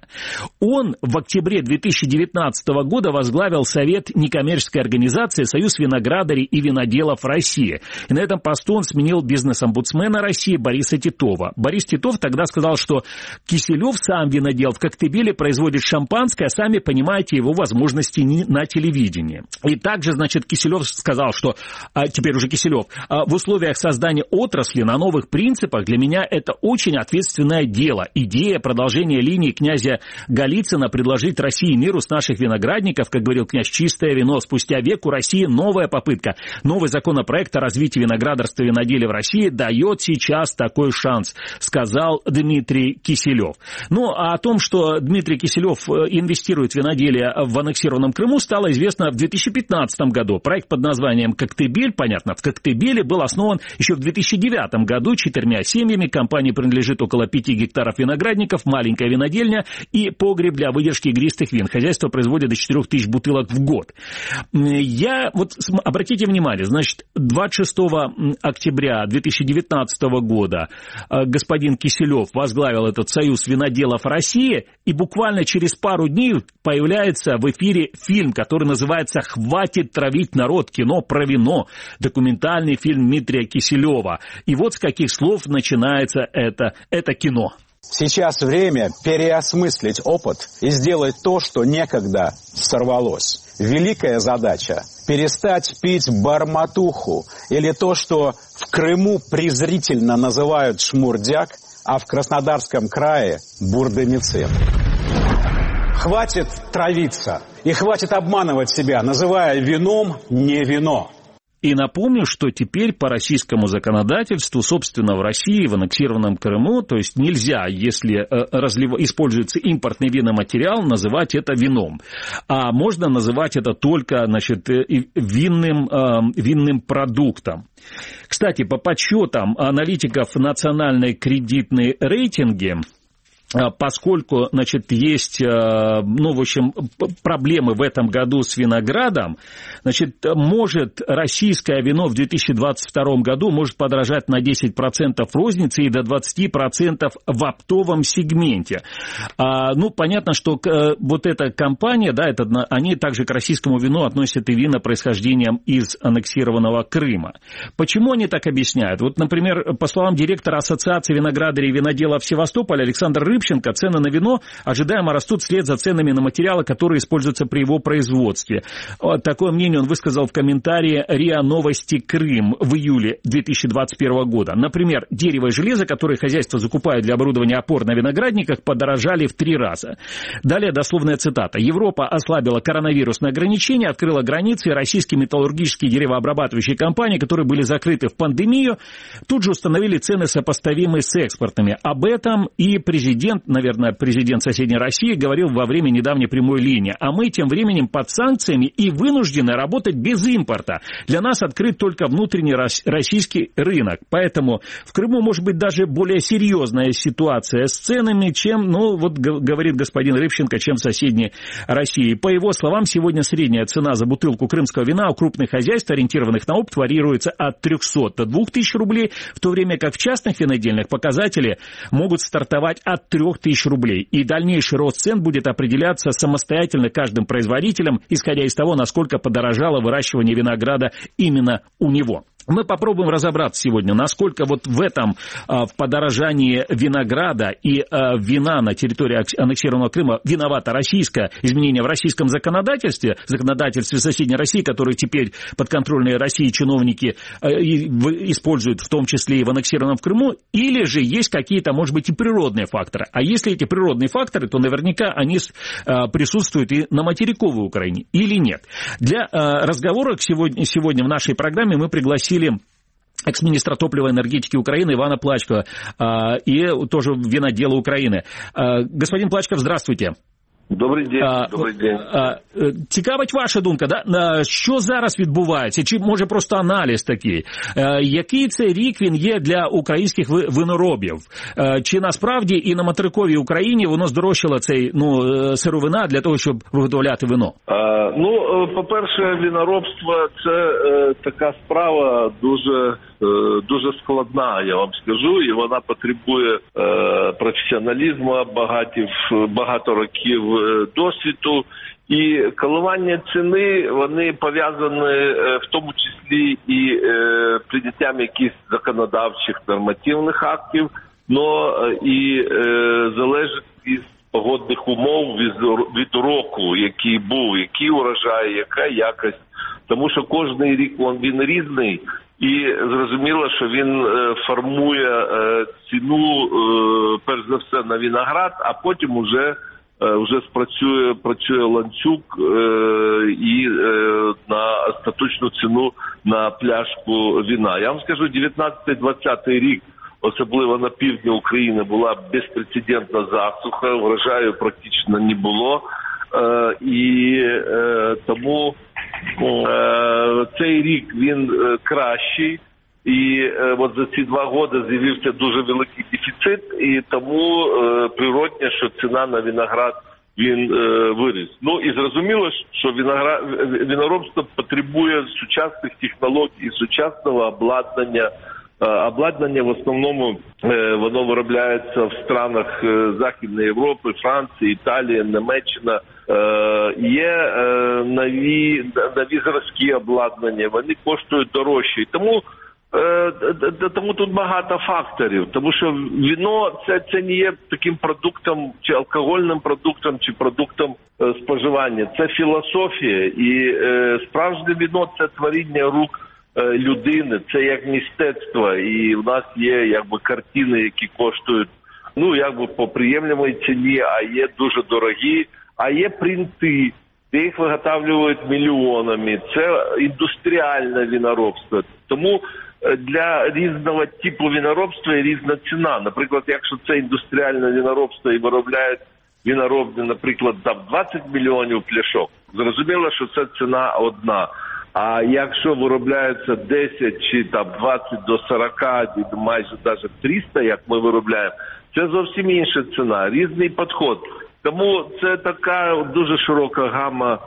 Он в октябре две тысячи девятнадцатого года возглавил Совет некоммерческой организации «Союз виноградарей и виноделов России». И на этом посту он сменил бизнес-омбудсмена России Бориса Титова. Борис Титов тогда сказал, что Киселев, сам винодел, в Коктебеле производит шампанское, а сами понимаете его возможности на телевидении. И также, значит, Киселев сказал, что, а теперь уже Киселев, а в условиях создания отрасли на новых принципах для меня это очень ответственное дело. Идея продолжения линии князя Голицына предложить России и миру с наших виноградников, как говорил князь, чистое вино. Спустя век у России новая попытка. Новый законопроект о развитии виноградарства и виноделия в России дает сейчас такой шанс, сказал Дмитрий Киселев. Ну, а о том, что Дмитрий Киселев инвестирует в виноделие в аннексированном Крыму, стало известно в две тысячи пятнадцатом году. Проект под названием «Коктебель», понятно, в Коктебеле был основан еще в две тысячи девятом году четырьмя семьями. Компании принадлежит около пяти гектаров виноградников, маленькая винодельня и погреб для выдержки игристых вин. Хозяйство производит до четырех тысяч бутылок в год. Я, вот, обратите внимание, значит, двадцать шестого октября две тысячи девятнадцатого года господин Киселев возглавил этот Союз виноделов России, и буквально через пару дней появляется в эфире фильм, который называется «Хватит травить народ. Кино про вино». Документальный фильм Дмитрия Киселева. И вот с каких слов начинается это, это кино. Сейчас время переосмыслить опыт и сделать то, что некогда сорвалось. Великая задача – перестать пить барматуху или то, что в Крыму презрительно называют шмурдяк, а в Краснодарском крае – бурдомицин. Хватит травиться и хватит обманывать себя, называя вином не вино. И напомню, что теперь по российскому законодательству, собственно, в России, в аннексированном Крыму, то есть нельзя, если разлив... используется импортный виноматериал, называть это вином. А можно называть это только, значит, винным, винным продуктом. Кстати, по подсчетам аналитиков национальной кредитной рейтинги, поскольку, значит, есть, ну, в общем, проблемы в этом году с виноградом, значит, может российское вино в две тысячи двадцать втором году может подорожать на десять процентов в рознице и до двадцать процентов в оптовом сегменте. А, ну, понятно, что вот эта компания, да, это, они также к российскому вину относят и вина происхождением из аннексированного Крыма. Почему они так объясняют? Вот, например, по словам директора Ассоциации виноградарей и виноделов Севастополя Александра Рыбченко, цены на вино ожидаемо растут вслед за ценами на материалы, которые используются при его производстве. Такое мнение он высказал в комментарии РИА Новости Крым в июле две тысячи двадцать первого года. Например, дерево и железо, которые хозяйства закупают для оборудования опор на виноградниках, подорожали в три раза. Далее дословная цитата. Европа ослабила коронавирусные ограничения, открыла границы, и российские металлургические деревообрабатывающие компании, которые были закрыты в пандемию, тут же установили цены, сопоставимые с экспортными. Об этом и президент президент, наверное, президент соседней России, говорил во время недавней прямой линии. А мы тем временем под санкциями и вынуждены работать без импорта. Для нас открыт только внутренний российский рынок. Поэтому в Крыму может быть даже более серьезная ситуация с ценами, чем, ну, вот говорит господин Рыбченко, чем в соседней России. По его словам, сегодня средняя цена за бутылку крымского вина у крупных хозяйств, ориентированных на опыт, варьируется от трехсот до двух тысяч рублей, в то время как в частных винодельнях показатели могут стартовать от трех тысяч рублей. И дальнейший рост цен будет определяться самостоятельно каждым производителем, исходя из того, насколько подорожало выращивание винограда именно у него. Мы попробуем разобраться сегодня, насколько вот в этом, в подорожании винограда и вина на территории аннексированного Крыма виновато российское изменение в российском законодательстве, законодательстве соседней России, которые теперь подконтрольные России чиновники используют, в том числе и в аннексированном Крыму, или же есть какие-то, может быть, и природные факторы. А если эти природные факторы, то наверняка они присутствуют и на материковой Украине, или нет. Для разговора сегодня, сегодня в нашей программе мы пригласили экс-министра топлива и энергетики Украины Ивана Плачкова и тоже винодела Украины. Господин Плачков, здравствуйте. Добрий день. А, Добрий день. А, цікавить ваша думка, да? Що зараз відбувається? Чи може просто аналіз такий? А, який це рік він є для українських виноробів? А, чи насправді і на материковій Україні воно здорожчало цей, ну, сировина для того, щоб виготовляти вино? А, ну, по-перше, виноробство – це е, така справа дуже, е, дуже складна, я вам скажу, і вона потребує е, професіоналізму, багатів, багато років досвіду, і коливання ціни, вони пов'язані в тому числі і е, прийняттям якихось законодавчих нормативних актів, но і е, залежить від погодних умов, від, від року, який був, який урожай, яка якість. Тому що кожний рік він різний, і зрозуміло, що він е, формує е, ціну, е, перш за все, на виноград, а потім уже вже спрацює працює ланцюг е, і е, на остаточну ціну на пляшку вина. Я вам скажу, дев'ятнадцятий-двадцятий рік, особливо на півдні України, була безпрецедентна засуха, врожаю практично не було. Е, і е, тому е, цей рік він е, кращий. І е, от за ці два роки з'явився дуже великий дефіцит, і тому е, природне, що ціна на виноград він е, виріс. Ну і зрозуміло, що виноград, виноробство потребує сучасних технологій, сучасного обладнання. Е, обладнання в основному е, воно виробляється в странах е, Західної Європи, Франції, Італії, Німеччина. Е, є е, нові, нові зразки обладнання, вони коштують дорожче. І тому Тому тут багато факторів, тому що вино це, це не є таким продуктом, чи алкогольним продуктом, чи продуктом е, споживання. Це філософія, і е, справжнє вино – це творіння рук е, людини, це як мистецтво. І в нас є якби картини, які коштують, ну, якби по приємній ціні, а є дуже дорогі, а є принти, де їх виготовлюють мільйонами. Це індустріальне виноробство. Тому для різного типу виноробства є різна ціна. Наприклад, якщо це індустріальне виноробство і виробляють виноробні, наприклад, там двадцять мільйонів пляшок, зрозуміло, що це ціна одна. А якщо виробляється десять чи там двадцять до сорока, майже навіть триста, як ми виробляємо, це зовсім інша ціна, різний підхід. Тому це така дуже широка гама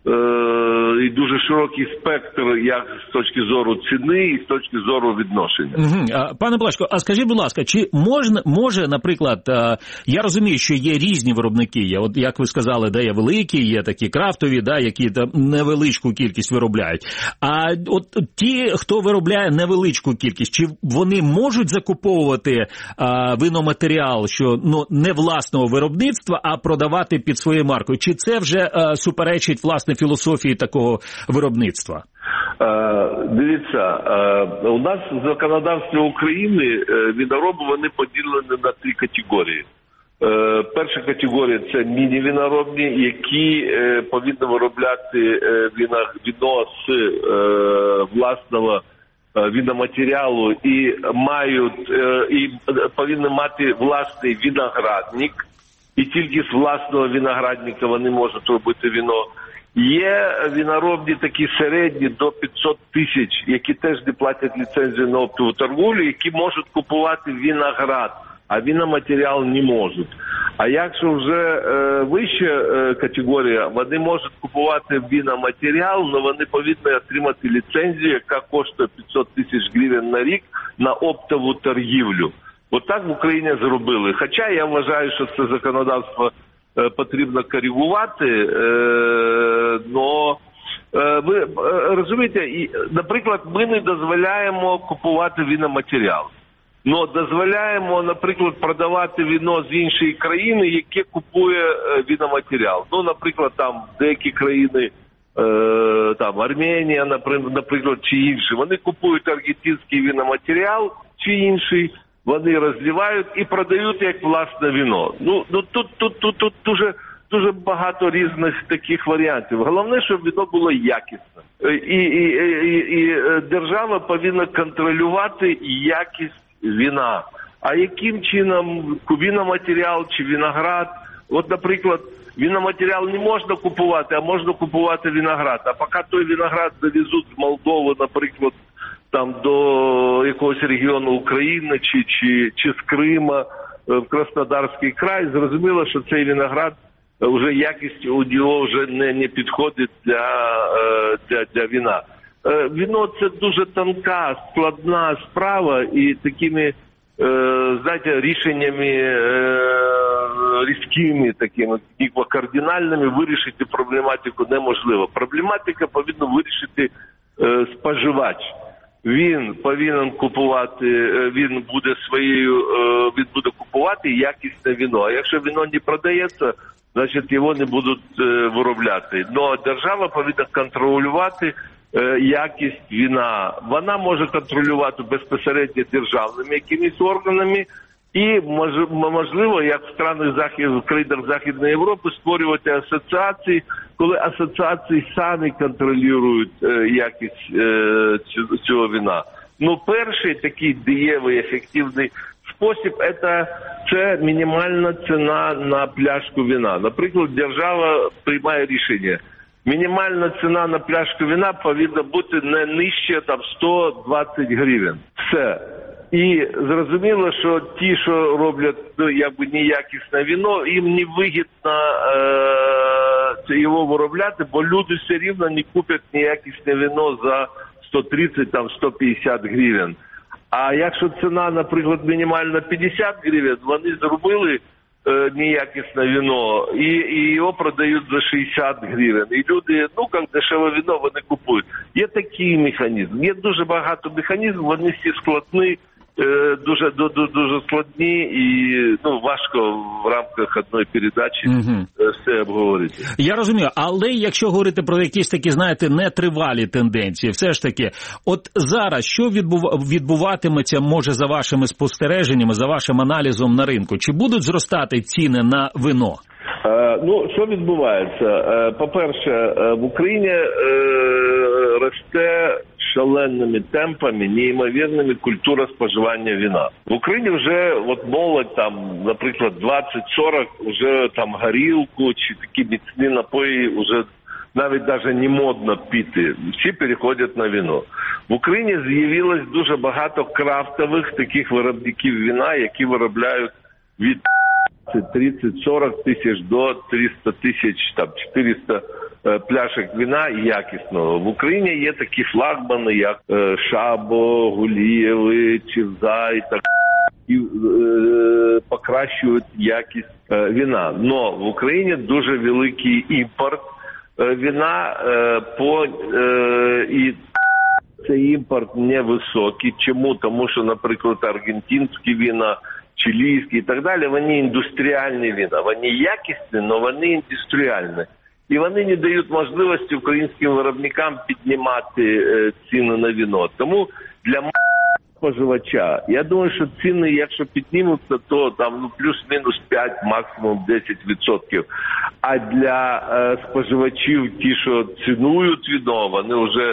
і дуже широкий спектр як з точки зору ціни і з точки зору відношення. Угу. Пане Плачко, а скажіть, будь ласка, чи можна, може, наприклад, я розумію, що є різні виробники, є, от як ви сказали, де є великі, є такі крафтові, да, які там невеличку кількість виробляють. А от ті, хто виробляє невеличку кількість, чи вони можуть закуповувати а, виноматеріал, що ну не власного виробництва, а продавати під своєю маркою? Чи це вже а, суперечить власне філософії такого виробництва? Дивіться, у нас в законодавстві України винороби вони поділені на три категорії. Перша категорія – це міні-виноробні, які повинні виробляти вино з власного віноматеріалу і мають і повинні мати власний виноградник, і тільки з власного виноградника вони можуть робити вино. Є виноробні такі середні до п'ятсот тисяч, які теж не платять ліцензію на оптову торгівлю, які можуть купувати виноград, а виноматеріал не можуть. А якщо вже е, вища е, категорія, вони можуть купувати виноматеріал, але вони повинні отримати ліцензію, яка коштує п'ятсот тисяч гривень на рік на оптову торгівлю. От так в Україні зробили. Хоча я вважаю, що це законодавство е, потрібно коригувати, е, но е, ви е, розумієте, і, наприклад, ми не дозволяємо купувати виноматеріал. Но дозволяємо, наприклад, продавати вино з іншої країни, яке купує е, виноматеріал. Ну, наприклад, там деякі країни, е, там Арменія, наприклад, чи інші, вони купують аргентинський виноматеріал чи інший, вони розливають і продають як власне вино. Ну, ну тут, тут, тут, тут дуже, дуже багато різних таких варіантів. Головне, щоб вино було якісне. І, і, і, і держава повинна контролювати якість вина. А яким чином виноматеріал чи виноград? От, наприклад, виноматеріал не можна купувати, а можна купувати виноград. А поки той виноград завезуть з Молдови, наприклад, там до якогось регіону України чи, чи, чи з Крима в Краснодарський край, зрозуміло, що цей виноград вже якість у нього вже не, не підходить для, для, для вина. Вино – це дуже тонка, складна справа, і такими, знаєте, рішеннями різкими, такими кардинальними вирішити проблематику неможливо. Проблематика повинна вирішити споживач. Він повинен купувати, він буде своєю, він буде купувати якісне вино. А якщо вино не продається, значить його не будуть виробляти. Но держава повинна контролювати якість вина. Вона може контролювати безпосередньо державними якимись органами і, можливо, як в странах Захід, в країнах Західної Європи, створювати асоціації, коли асоціації самі контролюють якість цього вина. Ну, перший такий дієвий, ефективний спосіб – це мінімальна ціна на пляшку вина. Наприклад, держава приймає рішення. Мінімальна ціна на пляшку вина повинна бути не нижче там сто двадцять гривень. Все. І зрозуміло, що ті, що роблять ну, якби неякісне вино, їм не вигідно е- його виробляти, бо люди все рівно не куплять неякісне вино за сто тридцять там сто п'ятдесят гривень. А якщо ціна, наприклад, мінімальна п'ятдесят гривень, вони зробили е, неякісне вино і, і його продають за шістдесят гривень. І люди, ну, як дешеве вино, вони купують. Є такий механізм. Є дуже багато механізмів, вони всі складні, е, дуже, дуже, дуже складні і ну, важко в рамках одної передачі угу. все обговорити. Я розумію, але якщо говорити про якісь такі, знаєте, нетривалі тенденції, все ж таки, от зараз що відбуватиметься, може, за вашими спостереженнями, за вашим аналізом на ринку? Чи будуть зростати ціни на вино? Е, ну, що відбувається? Е, по-перше, в Україні е, росте шаленими темпами, неймовірними культура споживання вина. В Україні вже от молодь, там, наприклад, двадцять-сорок, вже там горілку чи такі міцні напої вже навіть навіть не модно піти. Всі переходять на вино. В Україні з'явилось дуже багато крафтових таких виробників вина, які виробляють від тридцять сорок тисяч до триста тисяч, там, чотириста е, пляшок вина якісного. В Україні є такі флагмани, як е, Шабо, Гулієви, Чевза і так, і е, покращують якість е, вина. Но в Україні дуже великий імпорт е, вина е, по е, і цей імпорт невисокий. Чому? Тому що, наприклад, аргентинські вина, чилійські і так далі, вони індустріальні вина. Вони якісні, але вони індустріальні. І вони не дають можливості українським виробникам піднімати е, ціни на вино. Тому для споживача, я думаю, що ціни, якщо піднімуться, то там ну, плюс-мінус п'ять, максимум десять відсотків. А для е, споживачів, ті, що цінують вино, вони вже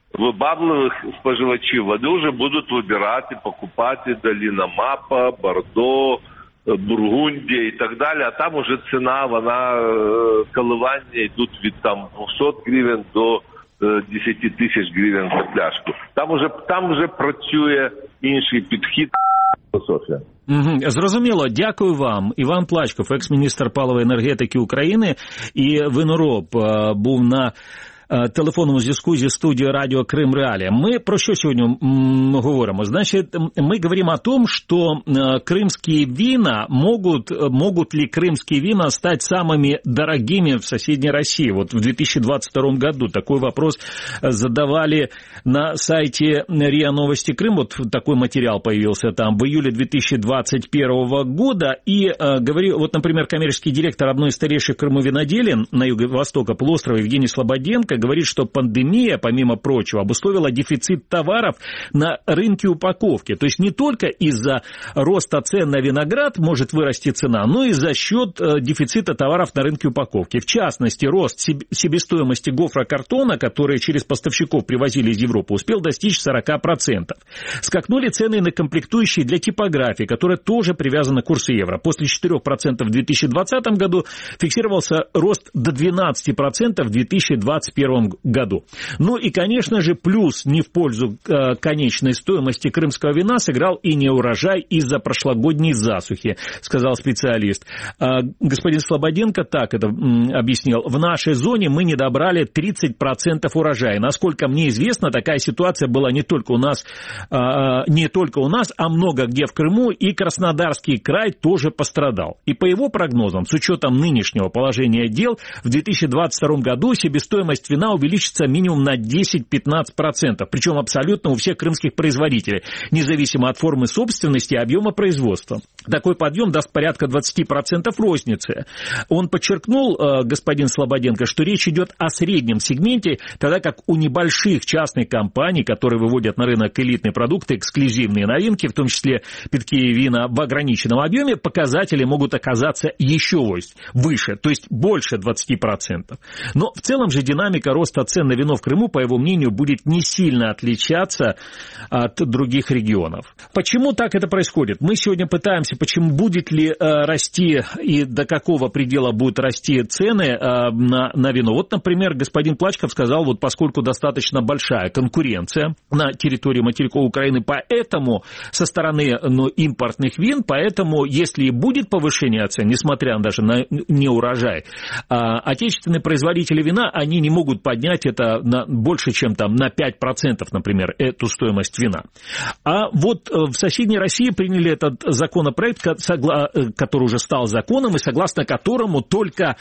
вибагливих споживачів, вони вже будуть вибирати, покупати долина Мапа, Бордо, Бургундія і так далі, а там уже ціна, вона, коливання йдуть від там двісті гривень до десять тисяч гривень за пляшку. Там вже, там вже працює інший підхід. Софія. Угу. Зрозуміло. Дякую вам. Іван Плачков, екс-міністр паливої енергетики України і винороб, був на телефонному зв'язку зі студией радио Крым Реалии. Мы про что сегодня говорим? Значит, мы говорим о том, что крымские вина могут, могут ли крымские вина стать самыми дорогими в соседней России. Вот в две тысячи двадцать втором году такой вопрос задавали на сайте РИА Новости Крым. Вот такой материал появился там в июле две тысячи двадцать первого года. И говорил, вот, например, коммерческий директор одной из старейших в Крыму виноделин на юго-востока полуострова Евгений Слободенко говорит, что пандемия, помимо прочего, обусловила дефицит товаров на рынке упаковки. То есть не только из-за роста цен на виноград может вырасти цена, но и за счет дефицита товаров на рынке упаковки. В частности, рост себестоимости гофрокартона, который через поставщиков привозили из Европы, успел достичь сорок процентов. Скакнули цены на комплектующие для типографии, которая тоже привязана к курсу евро. После четырех процентов в две тысячи двадцатом году фиксировался рост до двенадцати процентов в две тысячи двадцать первом году. Ну и, конечно же, плюс не в пользу э, конечной стоимости крымского вина сыграл и неурожай из-за прошлогодней засухи, сказал специалист. Э, господин Слободенко так это м, объяснил. В нашей зоне мы не добрали тридцать процентов урожая. Насколько мне известно, такая ситуация была не только у нас, э, не только у нас, а много где в Крыму, и Краснодарский край тоже пострадал. И по его прогнозам, с учетом нынешнего положения дел, в две тысячи двадцать втором году себестоимость вина увеличится минимум на десять-пятнадцать процентов, причем абсолютно у всех крымских производителей, независимо от формы собственности и объема производства. Такой подъем даст порядка двадцать процентов розницы. Он подчеркнул, господин Слободенко, что речь идет о среднем сегменте, тогда как у небольших частных компаний, которые выводят на рынок элитные продукты, эксклюзивные новинки, в том числе питьевые вина в ограниченном объеме, показатели могут оказаться еще выше, то есть больше двадцати процентов. Но в целом же динамика роста цен на вино в Крыму, по его мнению, будет не сильно отличаться от других регионов. Почему так это происходит? Мы сегодня пытаемся, почему будет ли э, расти и до какого предела будут расти цены э, на, на вино. Вот, например, господин Плачков сказал, вот поскольку достаточно большая конкуренция на территории материка Украины, поэтому со стороны ну, импортных вин, поэтому если и будет повышение цен, несмотря даже на неурожай, э, отечественные производители вина, они не могут поднять это на больше, чем там на пять процентов, например, эту стоимость вина. А вот в соседней России приняли этот законопроект, который уже стал законом, и согласно которому только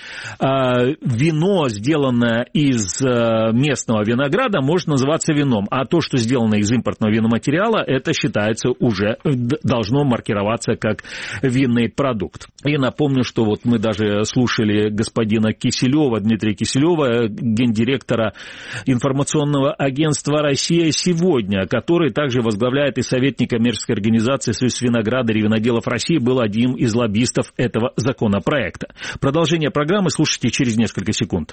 вино, сделанное из местного винограда, может называться вином. А то, что сделано из импортного виноматериала, это считается уже, должно маркироваться как винный продукт. И напомню, что вот мы даже слушали господина Киселева, Дмитрия Киселева, гендиректора информационного агентства «Россия сегодня», который также возглавляет и советник коммерческой организации «Союз виноградарей и виноделов России», был одним из лоббистов этого законопроекта. Продолжение программы слушайте через несколько секунд.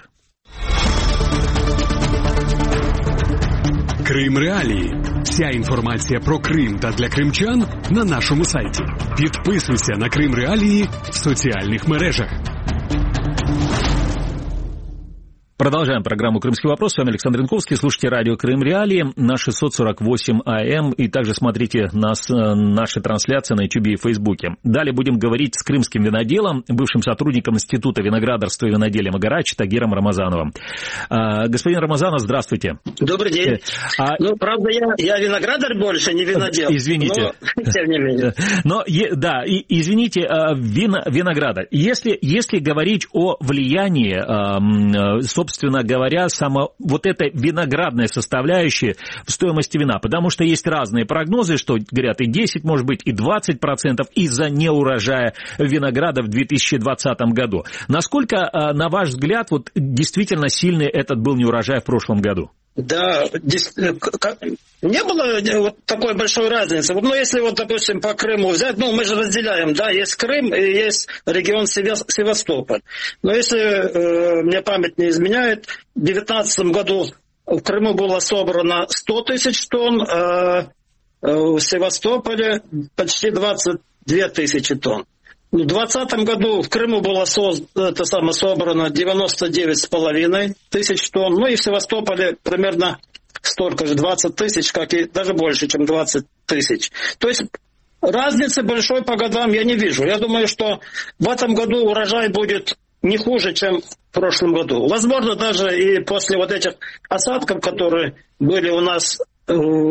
Крим Реалії. Вся інформація про Крим та для кримчан на нашому сайті. Підписуйся на Крим Реалії в соціальних мережах. Продолжаем программу «Крымский вопрос». С вами Александр Янковский. Слушайте радио Крым Реалии на шестьсот сорок восемь АМ. И также смотрите нас, наши трансляции на Ютубе и Фейсбуке. Далее будем говорить с крымским виноделом, бывшим сотрудником Института виноградарства и виноделия Магарачи Тагиром Рамазановым. Господин Рамазанов, здравствуйте. Добрый день. А... Ну, правда, я, я виноградар больше, не винодел. Извините. Но, тем не менее. Но, да, и, извините, вино, виноградар. Если, если говорить о влиянии, собственно, собственно говоря, сама вот эта виноградная составляющая в стоимости вина, потому что есть разные прогнозы, что говорят и десять, может быть, и двадцать процентов из-за неурожая винограда в две тысячи двадцатом году. Насколько, на ваш взгляд, вот действительно сильный этот был неурожай в прошлом году? Да, не было вот такой большой разницы. Ну, если вот, допустим, по Крыму взять, ну, мы же разделяем, да, есть Крым и есть регион Севастополь. Но если э, мне память не изменяет, в две тысячи девятнадцатом году в Крыму было собрано сто тысяч тонн, а в Севастополе почти двадцать две тысячи тонн. В двадцатом году в Крыму было соз... это самое, собрано девяносто девять с половиной тысяч тонн, ну и в Севастополе примерно столько же, двадцать тысяч, как и даже больше, чем двадцать тысяч. То есть разницы большой по годам я не вижу. Я думаю, что в этом году урожай будет не хуже, чем в прошлом году. Возможно, даже и после вот этих осадков, которые были у нас э,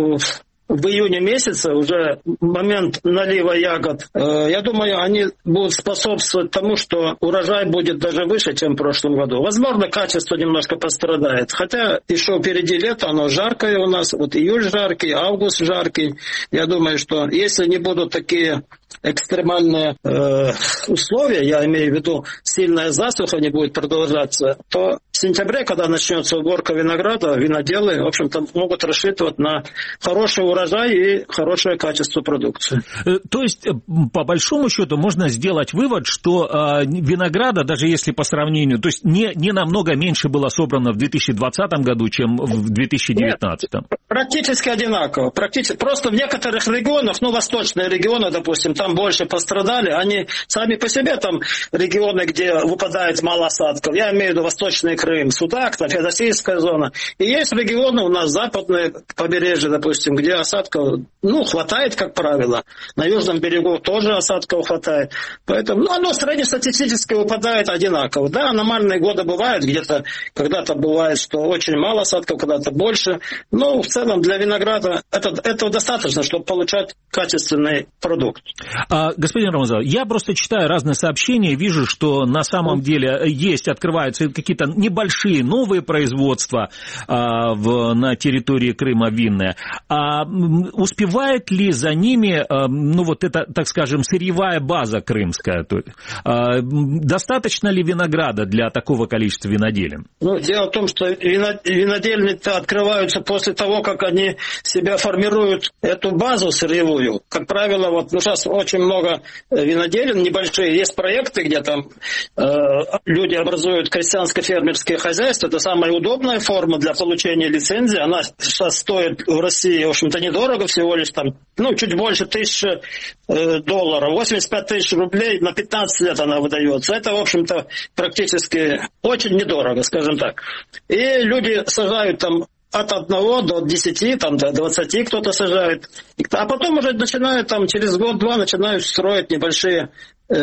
в июне месяце, уже момент налива ягод, э, я думаю, они будут способствовать тому, что урожай будет даже выше, чем в прошлом году. Возможно, качество немножко пострадает. Хотя еще впереди лето, оно жаркое у нас. Вот июль жаркий, август жаркий. Я думаю, что если не будут такие экстремальные э, условия, я имею в виду сильная засуха не будет продолжаться, то в сентябре, когда начнется уборка винограда, виноделы, в общем-то, могут рассчитывать на хороший урожай и хорошее качество продукции. То есть, по большому счету, можно сделать вывод, что э, винограда, даже если по сравнению, то есть не, не намного меньше было собрано в две тысячи двадцатом году, чем в две тысячи девятнадцатом. Нет, практически одинаково. Практически. Просто в некоторых регионах, ну, восточные регионы, допустим, там больше пострадали. Они сами по себе, там регионы, где выпадает мало осадков. Я имею в виду Восточный Крым, Судак, Феодосийская зона. И есть регионы у нас, западные побережья, допустим, где осадков, ну, хватает, как правило. На южном берегу тоже осадков хватает. Поэтому, ну, оно среднестатистически выпадает одинаково. Да, аномальные годы бывают, где-то, когда-то бывает, что очень мало осадков, когда-то больше. Но в целом для винограда это, этого достаточно, чтобы получать качественный продукт. А, господин Рамазан, я просто читаю разные сообщения, вижу, что на самом деле есть, открываются какие-то небольшие новые производства а, в, на территории Крыма винные. А успевает ли за ними, а, ну вот это, так скажем, сырьевая база крымская? То, а, достаточно ли винограда для такого количества виноделин? Ну, дело в том, что винодельни-то открываются после того, как они себя формируют, эту базу сырьевую. Как правило, вот ну, сейчас очень много виноделин небольшие. Есть проекты, где там э, люди образуют крестьянско-фермерские хозяйства. Это самая удобная форма для получения лицензии. Она сейчас стоит в России, в общем-то, недорого, всего лишь там, ну, чуть больше тысячи э, долларов. восемьдесят пять тысяч рублей на пятнадцать лет она выдается. Это, в общем-то, практически очень недорого, скажем так. И люди сажают там от одного до десяти, там, до двадцати кто-то сажает. А потом уже начинают, там, через год-два начинают строить небольшие э,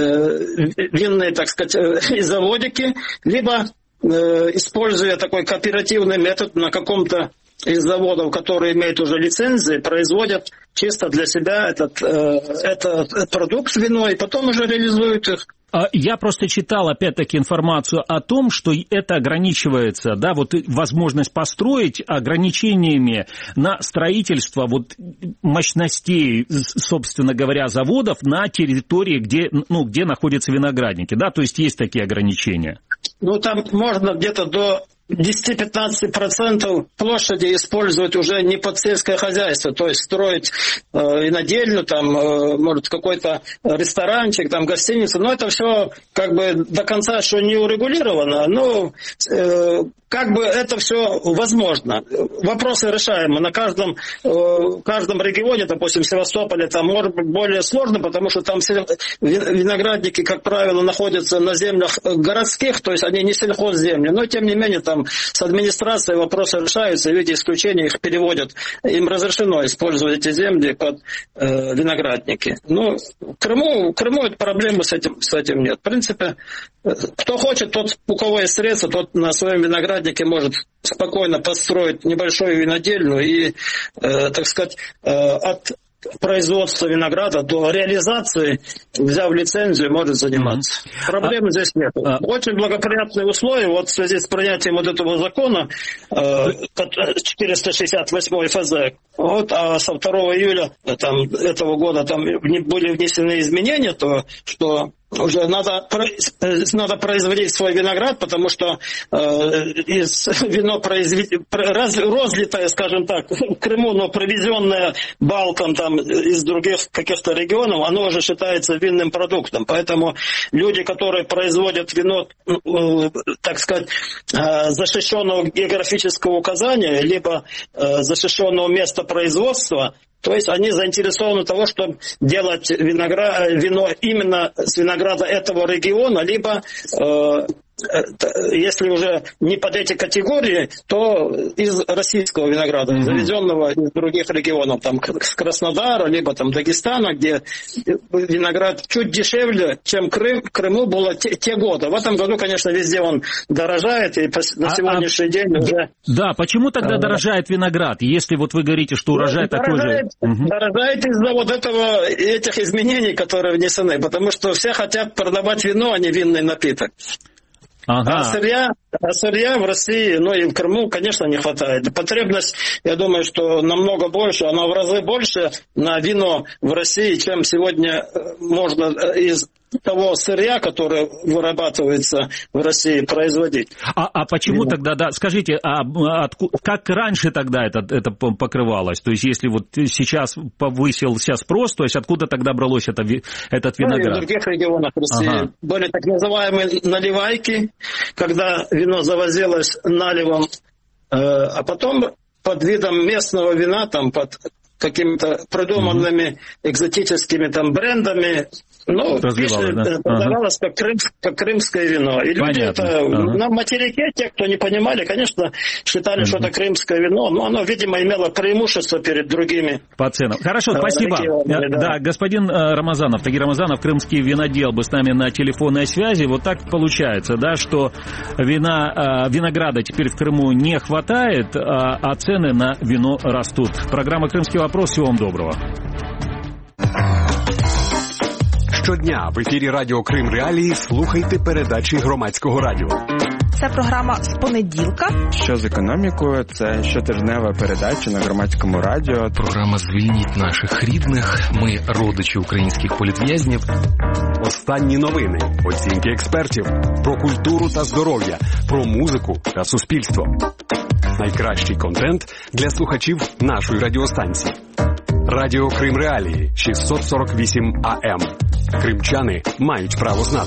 винные, так сказать, э, заводики, либо, э, используя такой кооперативный метод на каком-то из заводов, которые имеют уже лицензии, производят чисто для себя этот, э, этот продукт вино, и потом уже реализуют их. Я просто читал, опять-таки, информацию о том, что это ограничивается, да, вот возможность построить ограничениями на строительство вот мощностей, собственно говоря, заводов на территории, где, ну, где находятся виноградники, да, то есть есть такие ограничения. Ну, там можно где-то до десять-пятнадцать процентов площади использовать уже не под сельское хозяйство, то есть строить э, винодельню, там, э, может, какой-то ресторанчик, там, гостиницу, но это все как бы до конца еще не урегулировано, но э, как бы это все возможно. Вопросы решаемы. На каждом, э, каждом регионе, допустим, в Севастополе, там может быть более сложно, потому что там виноградники, как правило, находятся на землях городских, то есть они не сельхозземли, но тем не менее там с администрацией вопросы решаются, в виде исключения их переводят. Им разрешено использовать эти земли под э, виноградники. Но в Крыму, в Крыму проблемы с этим, с этим нет. В принципе, кто хочет, тот, у кого есть средства, тот на своем винограднике может спокойно построить небольшую винодельню и, э, так сказать, э, от производства винограда до реализации, взяв лицензию, может заниматься. Mm-hmm. Проблемы а, здесь нет. А, Очень благоприятные условия. Вот в связи с принятием вот этого закона четыреста шестьдесят восемь эф зэ, вот, а со второго июля там, этого года там были внесены изменения, то что уже надо, надо производить свой виноград, потому что э, из вино произвед... раз, розлитое, скажем так, в Крыму, но привезенное балком там, из других каких-то регионов, оно уже считается винным продуктом. Поэтому люди, которые производят вино, э, так сказать, э, защищенного географического указания, либо э, защищенного места производства, то есть они заинтересованы в том, чтобы делать виноград, вино именно с винограда этого региона, либо, э, если уже не под эти категории, то из российского винограда, mm-hmm. завезенного из других регионов, там с Краснодара, либо там Дагестана, где виноград чуть дешевле, чем Крым, в Крыму было те, те годы. В этом году, конечно, везде он дорожает, и на сегодняшний а, день уже... Да, почему тогда а, дорожает виноград, если вот вы говорите, что урожай такой же? Дорожает из-за вот этого, этих изменений, которые внесены, потому что все хотят продавать вино, а не винный напиток. Ага. А сырья, а сырья в России, ну и в Крыму, конечно, не хватает. Потребность, я думаю, что намного больше, она в разы больше на вино в России, чем сегодня можно из того сырья, которое вырабатывается в России, производить. А, а почему тогда, да, скажите, а отку, как раньше тогда это, это покрывалось? То есть, если вот сейчас повысился спрос, то есть откуда тогда бралось это, этот виноград? Ну, в других регионах России ага. были так называемые наливайки, когда вино завозилось наливом, э, а потом под видом местного вина, там, под какими-то продуманными mm-hmm. экзотическими там брендами, ну, пишет, да? продавалось ага. как, крым, как крымское вино. И люди это ага. на материке, те, кто не понимали, конечно, считали, mm-hmm. что это крымское вино, но оно, видимо, имело преимущество перед другими. По ценам. Хорошо, спасибо. Регионами, да. да, господин Рамазанов, Тагир Рамазанов, крымский винодел, был с нами на телефонной связи. Вот так получается, да, что вина, винограда теперь в Крыму не хватает, а цены на вино растут. Программа «Крымский вопрос». Всего вам доброго. Щодня в ефірі Радіо Крим Реалії слухайте передачі Громадського радіо. Це програма з понеділка. Що з економікою? Це щотижнева передача на Громадському радіо. Програма «Звільніть наших рідних». Ми родичі українських політв'язнів. Останні новини, оцінки експертів, про культуру та здоров'я, про музику та суспільство. Найкращий контент для слухачів нашої радіостанції. Радіо Крим Реалії, шістсот сорок вісім ей ем. Кримчани мають право знати.